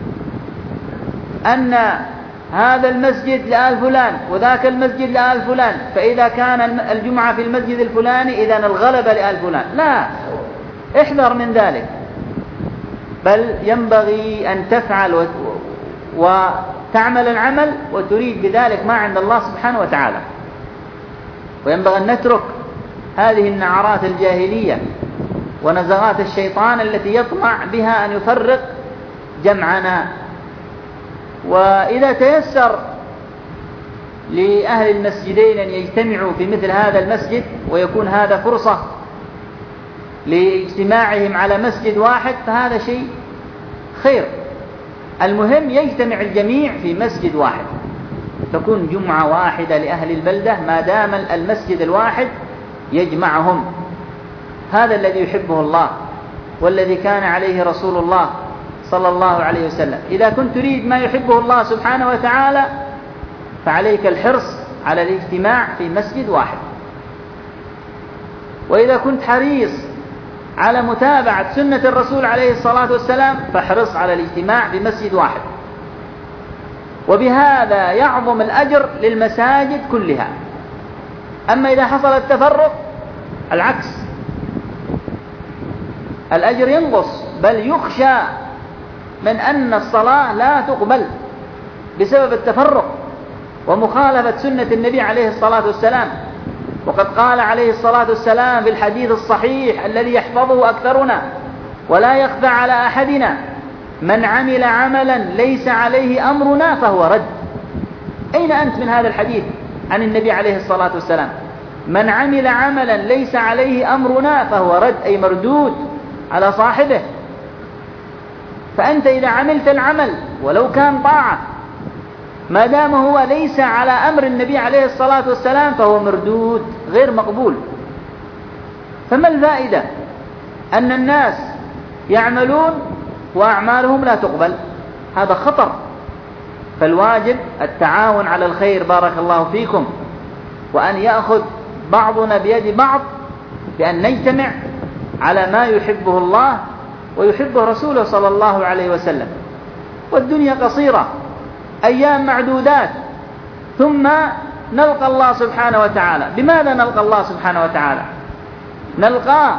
أن هذا المسجد لآل فلان وذاك المسجد لآل فلان، فإذا كان الجمعة في المسجد الفلاني إذن الغلبة لآل فلان. لا، احذر من ذلك، بل ينبغي أن تفعل وتعمل العمل وتريد بذلك ما عند الله سبحانه وتعالى. وينبغي أن نترك هذه النعرات الجاهلية ونزغات الشيطان التي يطمع بها أن يفرق جمعنا. وإذا تيسر لأهل المسجدين أن يجتمعوا في مثل هذا المسجد ويكون هذا فرصة لاجتماعهم على مسجد واحد فهذا شيء خير. المهم يجتمع الجميع في مسجد واحد، تكون جمعة واحدة لأهل البلدة ما دام المسجد الواحد يجمعهم. هذا الذي يحبه الله والذي كان عليه رسول الله صلى الله عليه وسلم. إذا كنت تريد ما يحبه الله سبحانه وتعالى فعليك الحرص على الاجتماع في مسجد واحد. وإذا كنت حريص على متابعة سنة الرسول عليه الصلاة والسلام فاحرص على الاجتماع في مسجد واحد، وبهذا يعظم الأجر للمساجد كلها. أما إذا حصل التفرق العكس، الأجر ينقص، بل يخشى من أن الصلاة لا تقبل بسبب التفرق ومخالفة سنة النبي عليه الصلاة والسلام. وقد قال عليه الصلاة والسلام في الحديث الصحيح الذي يحفظه أكثرنا ولا يخفى على أحدنا: من عمل عملا ليس عليه أمرنا فهو رد. أين أنت من هذا الحديث عن النبي عليه الصلاة والسلام؟ من عمل عملا ليس عليه أمرنا فهو رد، أي مردود على صاحبه. فأنت إذا عملت العمل ولو كان طاعة ما دام هو ليس على أمر النبي عليه الصلاة والسلام فهو مردود غير مقبول. فما الفائدة أن الناس يعملون وأعمالهم لا تقبل؟ هذا خطر. فالواجب التعاون على الخير، بارك الله فيكم، وأن يأخذ بعضنا بيد بعض بأن نجتمع على ما يحبه الله ويحبه رسوله صلى الله عليه وسلم. والدنيا قصيرة، أيام معدودات، ثم نلقى الله سبحانه وتعالى. بماذا نلقى الله سبحانه وتعالى؟ نلقاه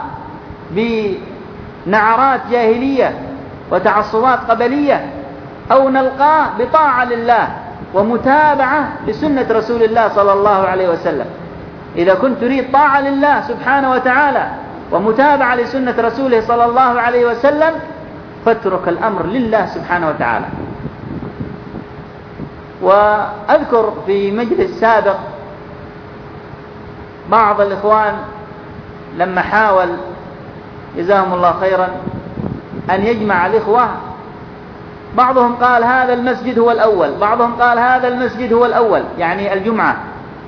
بنعرات جاهلية وتعصبات قبلية، أو نلقاه بطاعة لله ومتابعة لسنة رسول الله صلى الله عليه وسلم. إذا كنت تريد طاعة لله سبحانه وتعالى ومتابعة لسنة رسوله صلى الله عليه وسلم فاترك الأمر لله سبحانه وتعالى. وأذكر في مجلس سابق بعض الإخوان لما حاول جزاهم الله خيرا أن يجمع الإخوة، بعضهم قال هذا المسجد هو الأول، بعضهم قال هذا المسجد هو الأول، يعني الجمعة.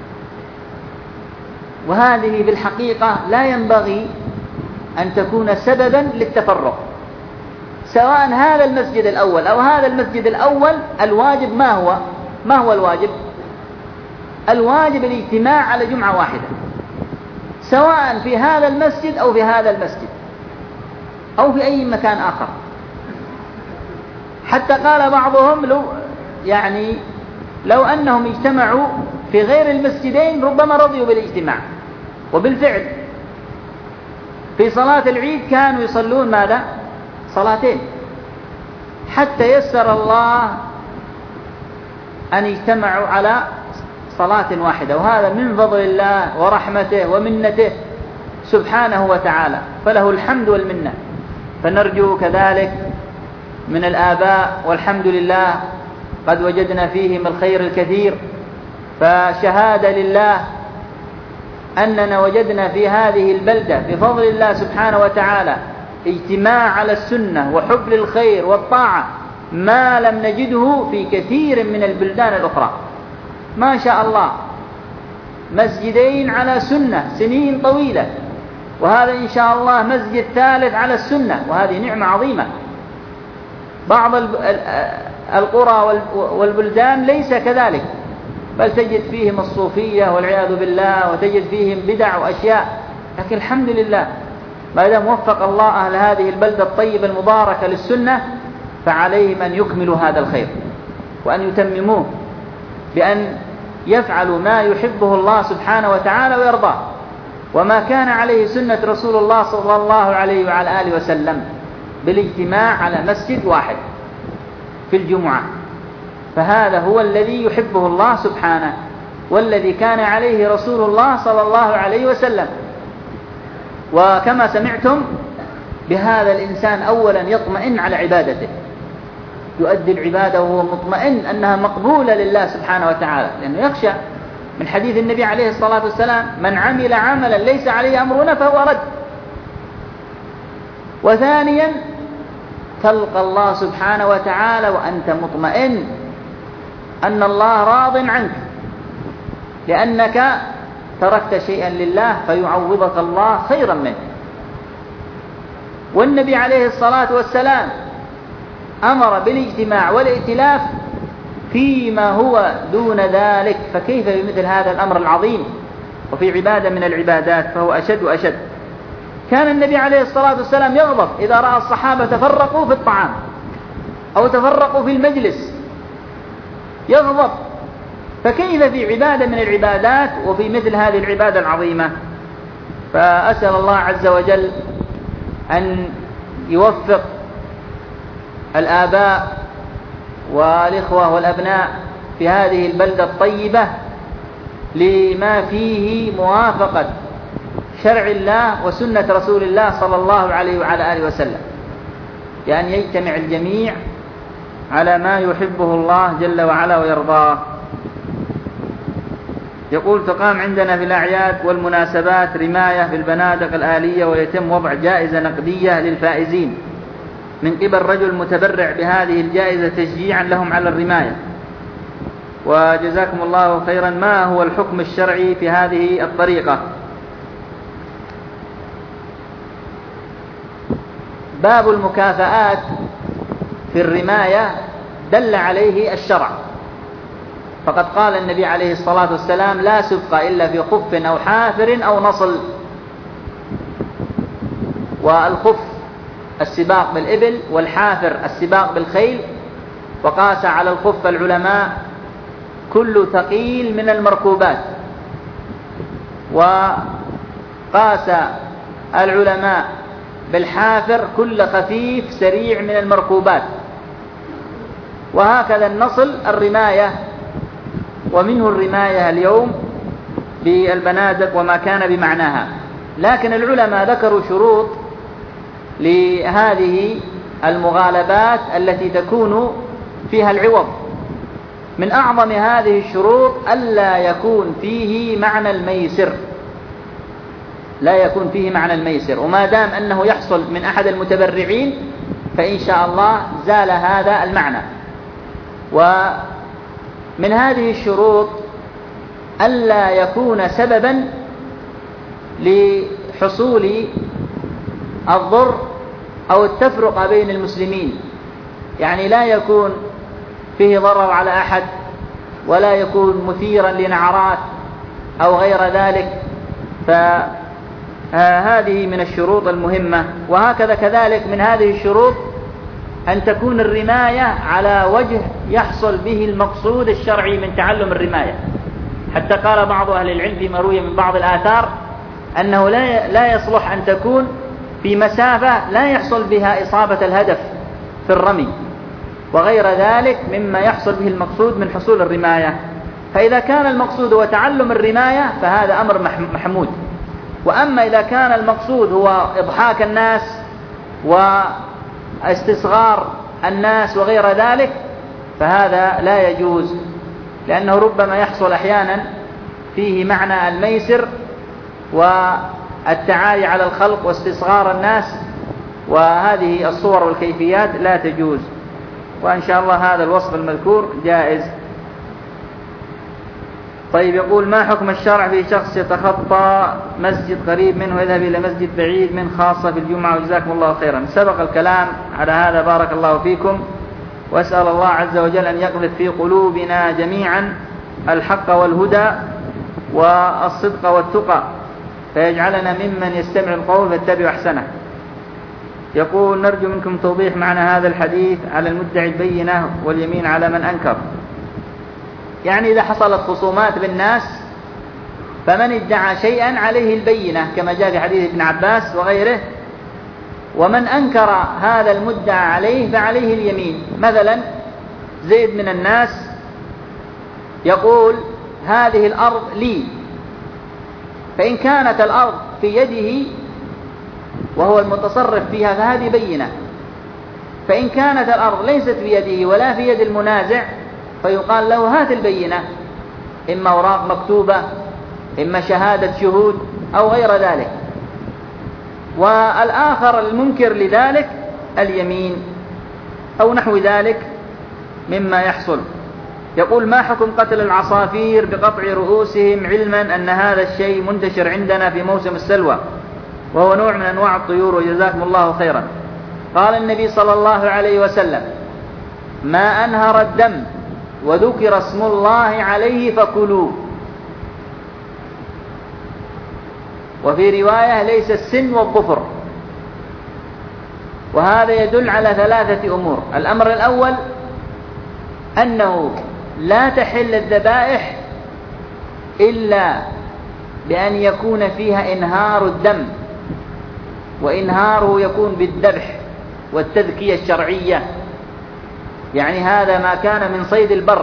وهذه بالحقيقة لا ينبغي أن تكون سببا للتفرق، سواء هذا المسجد الأول أو هذا المسجد الأول. الواجب ما هو؟ ما هو الواجب؟ الواجب الاجتماع على جمعة واحدة، سواء في هذا المسجد أو في هذا المسجد أو في أي مكان آخر. حتى قال بعضهم لو يعني لو أنهم اجتمعوا في غير المسجدين ربما رضيوا بالاجتماع. وبالفعل في صلاة العيد كانوا يصلون ماذا؟ صلاتين، حتى يسر الله أن يجتمعوا على صلاة واحدة، وهذا من فضل الله ورحمته ومنته سبحانه وتعالى، فله الحمد والمنة. فنرجو كذلك من الآباء، والحمد لله قد وجدنا فيهم الخير الكثير. فشهادة لله أننا وجدنا في هذه البلدة بفضل الله سبحانه وتعالى اجتماع على السنة وحب للخير والطاعة ما لم نجده في كثير من البلدان الأخرى. ما شاء الله، مسجدين على سنة سنين طويلة، وهذا إن شاء الله مسجد ثالث على السنة، وهذه نعمة عظيمة. بعض القرى والبلدان ليس كذلك، بل تجد فيهم الصوفية والعياذ بالله، وتجد فيهم بدع وأشياء. لكن الحمد لله ما دام وفق الله أهل هذه البلدة الطيبة المباركة للسنة، فعليهم أن يكملوا هذا الخير وأن يتمموه بأن يفعلوا ما يحبه الله سبحانه وتعالى ويرضاه، وما كان عليه سنة رسول الله صلى الله عليه وعلى آله وسلم بالاجتماع على مسجد واحد في الجمعة. فهذا هو الذي يحبه الله سبحانه، والذي كان عليه رسول الله صلى الله عليه وسلم. وكما سمعتم بهذا الإنسان أولا يطمئن على عبادته، يؤدي العبادة وهو مطمئن أنها مقبولة لله سبحانه وتعالى، لأنه يخشى من حديث النبي عليه الصلاة والسلام: من عمل عملا ليس عليه أمرنا فهو رد. وثانيا تلقى الله سبحانه وتعالى وأنت مطمئن أن الله راض عنك، لأنك تركت شيئا لله فيعوضك الله خيرا منه. والنبي عليه الصلاة والسلام أمر بالاجتماع والائتلاف فيما هو دون ذلك، فكيف بمثل هذا الأمر العظيم وفي عبادة من العبادات فهو أشد وأشد. كان النبي عليه الصلاة والسلام يغضب إذا رأى الصحابة تفرقوا في الطعام أو تفرقوا في المجلس، يغضب. فكيف في عبادة من العبادات وفي مثل هذه العبادة العظيمة؟ فأسأل الله عز وجل أن يوفق الآباء والإخوة والأبناء في هذه البلدة الطيبة لما فيه موافقة شرع الله وسنة رسول الله صلى الله عليه وعلى آله وسلم، لأن يجتمع الجميع على ما يحبه الله جل وعلا ويرضاه. يقول: تقام عندنا في الأعياد والمناسبات رماية بالبنادق الآلية، ويتم وضع جائزة نقدية للفائزين من قبل رجل متبرع بهذه الجائزة تشجيعا لهم على الرماية. وجزاكم الله خيرا، ما هو الحكم الشرعي في هذه الطريقة؟ باب المكافآت في الرماية دل عليه الشرع، فقد قال النبي عليه الصلاة والسلام: لا سبق إلا في خف أو حافر أو نصل. والخف السباق بالإبل، والحافر السباق بالخيل. وقاس على الخف العلماء كل ثقيل من المركوبات، وقاس العلماء بالحافر كل خفيف سريع من المركوبات. وهكذا النصل الرماية ومنه الرماية اليوم بالبنادق وما كان بمعناها. لكن العلماء ذكروا شروط لهذه المغالبات التي تكون فيها العوض. من أعظم هذه الشروط ألا يكون فيه معنى الميسر، لا يكون فيه معنى الميسر، وما دام أنه يحصل من أحد المتبرعين فإن شاء الله زال هذا المعنى. ومن هذه الشروط ألا يكون سببا لحصول الضر أو التفرقة بين المسلمين، يعني لا يكون فيه ضرر على أحد ولا يكون مثيرا لنعرات أو غير ذلك. فهذه من الشروط المهمة. وهكذا كذلك من هذه الشروط أن تكون الرماية على وجه يحصل به المقصود الشرعي من تعلم الرماية، حتى قال بعض أهل العلم فيما روي من بعض الآثار أنه لا لا يصلح أن تكون في مسافة لا يحصل بها إصابة الهدف في الرمي وغير ذلك مما يحصل به المقصود من حصول الرماية. فإذا كان المقصود هو تعلم الرماية فهذا أمر محمود. وأما إذا كان المقصود هو إضحاك الناس واستصغار الناس وغير ذلك فهذا لا يجوز، لأنه ربما يحصل أحيانا فيه معنى الميسر والتعالي على الخلق واستصغار الناس، وهذه الصور والكيفيات لا تجوز. وإن شاء الله هذا الوصف المذكور جائز. طيب، يقول: ما حكم الشرع في شخص يتخطى مسجد قريب منه ويذهب إلى مسجد بعيد من خاصة في الجمعة؟ وجزاكم الله خيرا. سبق الكلام على هذا، بارك الله فيكم، وأسأل الله عز وجل أن يقذف في قلوبنا جميعا الحق والهدى والصدق والتقى، فيجعلنا ممن يستمع القول فيتبع أحسنه. يقول: نرجو منكم توضيح معنى هذا الحديث على المدعي البينة واليمين على من أنكر. يعني إذا حصلت خصومات بالناس فمن ادعى شيئا عليه البينة كما جاء في حديث ابن عباس وغيره، ومن أنكر هذا المدعى عليه فعليه اليمين. مثلا زيد من الناس يقول: هذه الأرض لي، فإن كانت الأرض في يده وهو المتصرف فيها فهذه بينة. فإن كانت الأرض ليست في يده ولا في يد المنازع فيقال له: هات البينة، إما أوراق مكتوبة، إما شهادة شهود أو غير ذلك. والآخر المنكر لذلك اليمين أو نحو ذلك مما يحصل. يقول: ما حكم قتل العصافير بقطع رؤوسهم علما أن هذا الشيء منتشر عندنا في موسم السلوى وهو نوع من أنواع الطيور؟ وجزاكم الله خيرا. قال النبي صلى الله عليه وسلم: ما أنهر الدم وذكر اسم الله عليه فكلوه. وفي رواية: ليس السن والظفر. وهذا يدل على ثلاثة أمور. الأمر الأول أنه لا تحل الذبائح إلا بأن يكون فيها إنهار الدم، وإنهاره يكون بالذبح والتذكية الشرعية، يعني هذا ما كان من صيد البر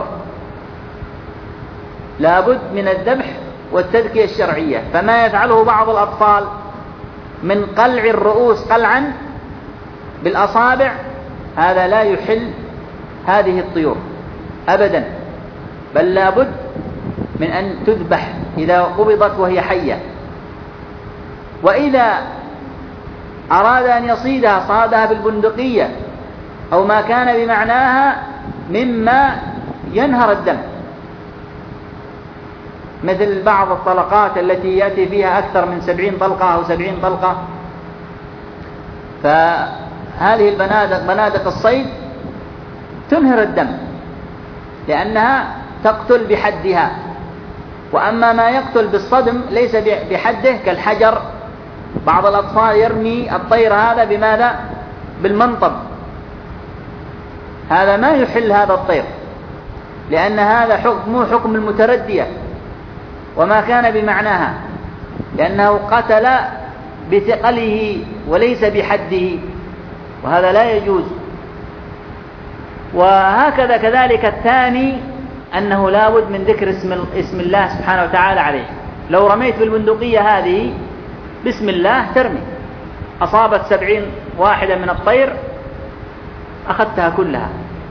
لابد من الذبح والتذكية الشرعية. فما يفعله بعض الأطفال من قلع الرؤوس قلعا بالأصابع هذا لا يحل هذه الطيور أبدا، بل لابد من أن تذبح إذا قبضت وهي حية. وإذا أراد أن يصيدها صادها بالبندقية أو ما كان بمعناها مما ينهر الدم، مثل بعض الطلقات التي يأتي فيها أكثر من سبعين طلقة أو سبعين طلقة. فهذه البنادق بنادق الصيد تنهر الدم لأنها تقتل بحدها. وأما ما يقتل بالصدم ليس بحده كالحجر. بعض الأطفال يرمي الطير هذا بماذا؟ بالمنطب، هذا ما يحل هذا الطير، لأن هذا حكم حكم المتردية وما كان بمعناها، لأنه قتل بثقله وليس بحده، وهذا لا يجوز. وهكذا كذلك الثاني أنه لا بد من ذكر اسم, اسم الله سبحانه وتعالى عليه. لو رميت بالبندقية هذه بسم الله ترمي، أصابت سبعين واحدة من الطير أخذتها كلها،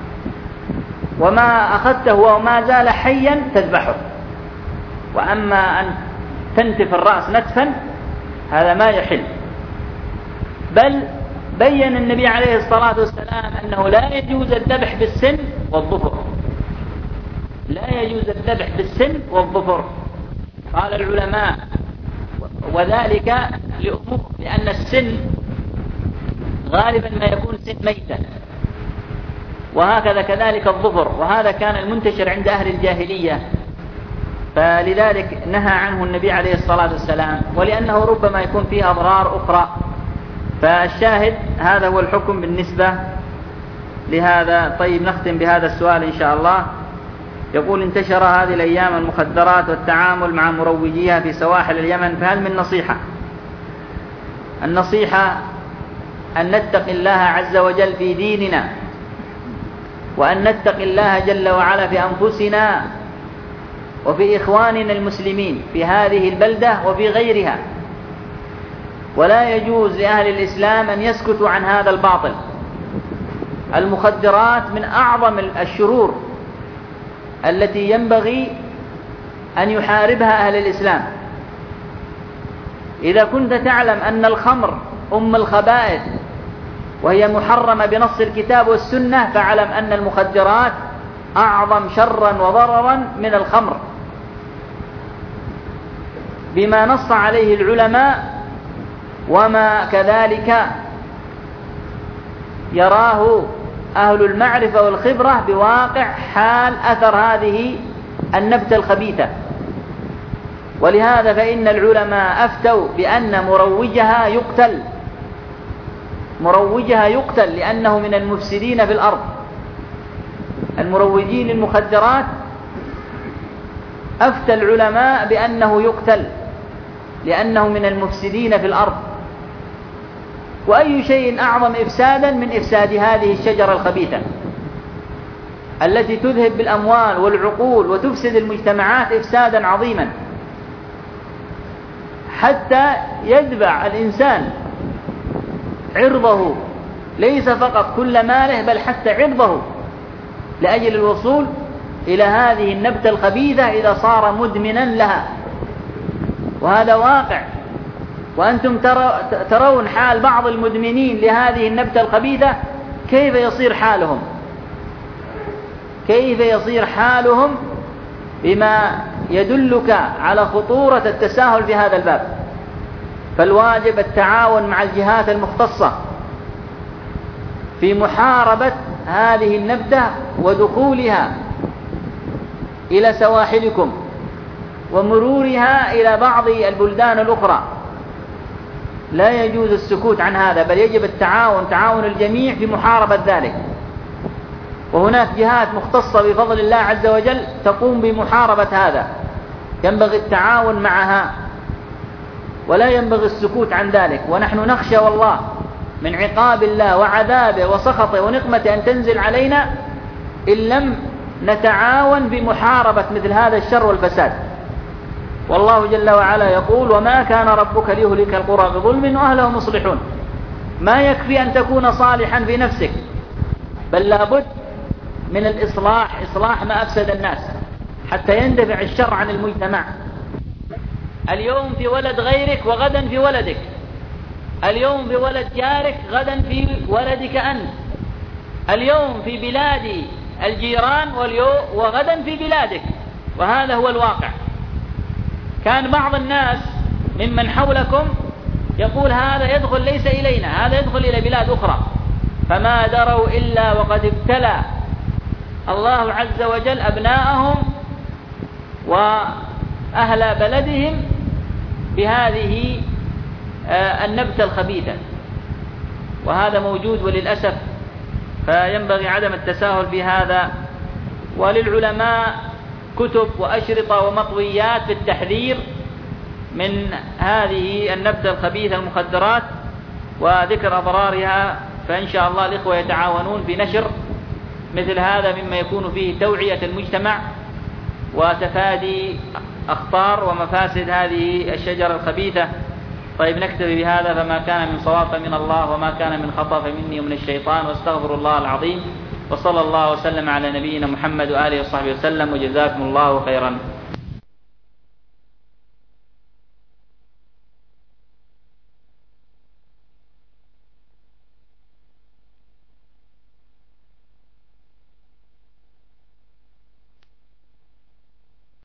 وما أخذته وما زال حيا تذبحه. وأما أن تنتف الرأس نتفا هذا ما يحل. بل بين النبي عليه الصلاة والسلام أنه لا يجوز الذبح بالسن والظفر، لا يجوز الذبح بالسن والظفر. قال العلماء وذلك لأمور، لأن السن غالبا ما يكون سن ميتا، وهكذا كذلك الظفر، وهذا كان المنتشر عند أهل الجاهلية، فلذلك نهى عنه النبي عليه الصلاة والسلام، ولأنه ربما يكون فيه أضرار أخرى. فالشاهد هذا هو الحكم بالنسبة لهذا. طيب نختم بهذا السؤال إن شاء الله. يقول: انتشر هذه الأيام المخدرات والتعامل مع مروجيها في سواحل اليمن، فهل من نصيحة؟ النصيحة أن نتقي الله عز وجل في ديننا، وأن نتقي الله جل وعلا في أنفسنا وفي إخواننا المسلمين في هذه البلدة وفي غيرها. ولا يجوز لأهل الإسلام أن يسكتوا عن هذا الباطل. المخدرات من أعظم الشرور التي ينبغي أن يحاربها أهل الإسلام. إذا كنت تعلم أن الخمر أم الخبائث وهي محرمة بنص الكتاب والسنة، فاعلم أن المخدرات أعظم شرا وضررا من الخمر، بما نص عليه العلماء، وما كذلك يراه أهل المعرفة والخبرة بواقع حال أثر هذه النبتة الخبيثة. ولهذا فإن العلماء أفتوا بأن مروجها يقتل، مروجها يقتل لأنه من المفسدين في الأرض. المروجين للمخدرات أفتى العلماء بأنه يقتل لأنه من المفسدين في الأرض. وأي شيء أعظم إفسادا من إفساد هذه الشجرة الخبيثة التي تذهب بالأموال والعقول وتفسد المجتمعات إفسادا عظيما، حتى يدفع الإنسان عرضه، ليس فقط كل ماله بل حتى عرضه، لأجل الوصول إلى هذه النبتة الخبيثة إذا صار مدمنا لها. وهذا واقع، وأنتم ترون حال بعض المدمنين لهذه النبتة الخبيثة كيف يصير حالهم، كيف يصير حالهم، بما يدلك على خطورة التساهل في هذا الباب. فالواجب التعاون مع الجهات المختصة في محاربة هذه النبتة ودخولها إلى سواحلكم ومرورها إلى بعض البلدان الأخرى. لا يجوز السكوت عن هذا، بل يجب التعاون، تعاون الجميع في محاربة ذلك. وهناك جهات مختصة بفضل الله عز وجل تقوم بمحاربة هذا، ينبغي التعاون معها ولا ينبغي السكوت عن ذلك. ونحن نخشى والله من عقاب الله وعذابه وسخطه ونقمته أن تنزل علينا إن لم نتعاون بمحاربة مثل هذا الشر والفساد. والله جل وعلا يقول: وما كان ربك ليهلك القرى بظلم وأهله مصلحون. ما يكفي أن تكون صالحا في نفسك، بل لابد من الإصلاح، إصلاح ما أفسد الناس حتى يندفع الشر عن المجتمع. اليوم في ولد غيرك وغدا في ولدك، اليوم في ولد جارك غدا في ولدك أنت، اليوم في بلاد الجيران وغدا في بلادك. وهذا هو الواقع. كان بعض الناس ممن حولكم يقول: هذا يدخل ليس إلينا، هذا يدخل إلى بلاد أخرى، فما دروا إلا وقد ابتلى الله عز وجل أبناءهم وأهل بلدهم بهذه النبتة الخبيثة. وهذا موجود وللأسف، فينبغي عدم التساهل في هذا. وللعلماء كتب وأشرطة ومطويات في التحذير من هذه النبتة الخبيثة المخدرات وذكر أضرارها. فإن شاء الله الإخوة يتعاونون بنشر مثل هذا مما يكون فيه توعية المجتمع وتفادي أخطار ومفاسد هذه الشجرة الخبيثة. طيب نكتفي بهذا، فما كان من صواب فمن الله وما كان من خطأ فمني ومن الشيطان، واستغفر الله العظيم. وصلى الله وسلم على نبينا محمد وآله وصحبه وسلم، وجزاكم الله خيرا.